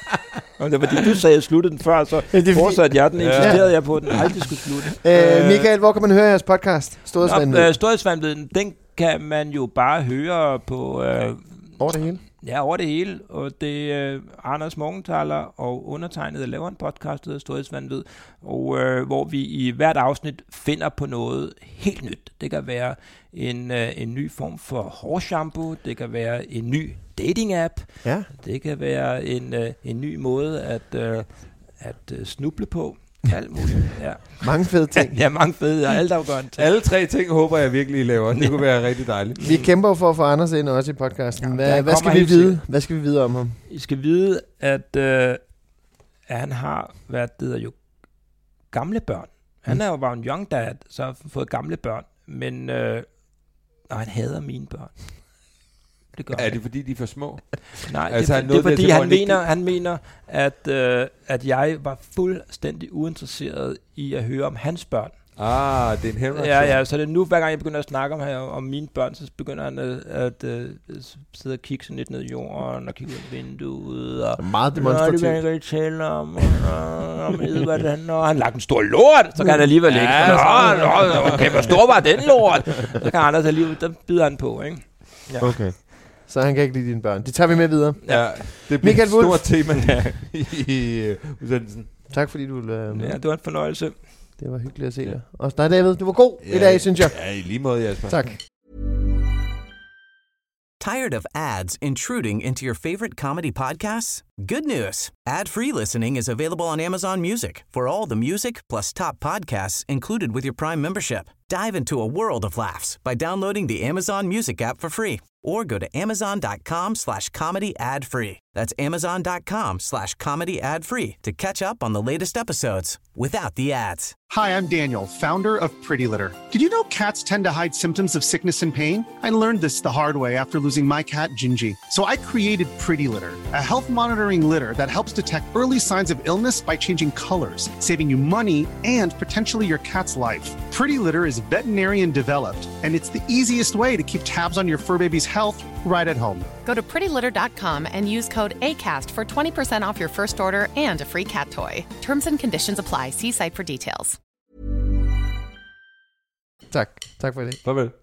Og det var fordi, du sagde, at jeg sluttede den før, så fortsatte jeg den. Insisterede ja. jeg på, at den aldrig skulle slutte. Øh, Michael, hvor kan man høre jeres podcast? Storhedsvanvid. Storhedsvanvid, den kan man jo bare høre på... Øh, over det hele? Ja, over det hele. Og det er øh, Anders Morgenthaler og undertegnede laver en podcast, der hedder Storhedsvanvid, og øh, hvor vi i hvert afsnit finder på noget helt nyt. Det kan være en, øh, en ny form for hårshampoo, det kan være en ny dating-app, ja. det kan være en, øh, en ny måde at, øh, at øh, snuble på. Alt muligt, ja. Mange fede ting. Ja, mange fede og altafgørende ting. Alle tre ting håber jeg virkelig, I laver. Det kunne være rigtig dejligt. Vi kæmper for at få Anders ind også i podcasten. Hvad, ja, hvad skal vi vide? Sikkert. Hvad skal vi vide om ham? I skal vide, at, øh, at han har været, det jo gamle børn. Han mm. er jo bare en young dad, så har fået gamle børn. Men øh, og han hader mine børn. Det gør er han. det fordi, de er for små? Nej, altså, det, det, det er fordi, han mener, han mener at, øh, at jeg var fuldstændig uinteresseret i at høre om hans børn. Ah, det er en henreaktion. Ja, ja, så det er nu, hver gang jeg begynder at snakke om, her, om mine børn, så begynder han at, at, at sidde og kigge sådan lidt ned i jorden, og kigge ud af vinduet, og meget demonstrativt. Nå, det kan jeg ikke tale om, og om Edvard, han, når han lagt en stor lort, så kan han alligevel ikke. Ja, nå, nå, okay, hvor stor var den lort? Så kan Anders alligevel, der bider han på, ikke? Ja. Okay. Så han kan ikke lide dine børn. Det tager vi med videre. Ja, det bliver et stort tema i udsendelsen. Tak fordi du ville... Uh, ja, det var en fornøjelse. Det var hyggeligt at se dig. Og dig, David. Du var god ja, i dag, synes jeg. Ja, i lige måde, Jasper. Tak. Tired of ads intruding into your favorite comedy podcasts? Good news. Ad-free listening is available on Amazon Music for all the music plus top podcasts included with your Prime membership. Dive into a world of laughs by downloading the Amazon Music app for free or go to amazon.com slash comedy ad free. That's amazon.com slash comedy ad free to catch up on the latest episodes without the ads. Hi, I'm Daniel, founder of Pretty Litter. Did you know cats tend to hide symptoms of sickness and pain? I learned this the hard way after losing my cat, Gingy. So I created Pretty Litter, a health monitoring litter that helps detect early signs of illness by changing colors, saving you money and potentially your cat's life. Pretty Litter is veterinarian developed, and it's the easiest way to keep tabs on your fur baby's health right at home. Go to pretty litter dot com and use code ACAST for twenty percent off your first order and a free cat toy. Terms and conditions apply. See site for details. Tak. Tak for det. Farvel.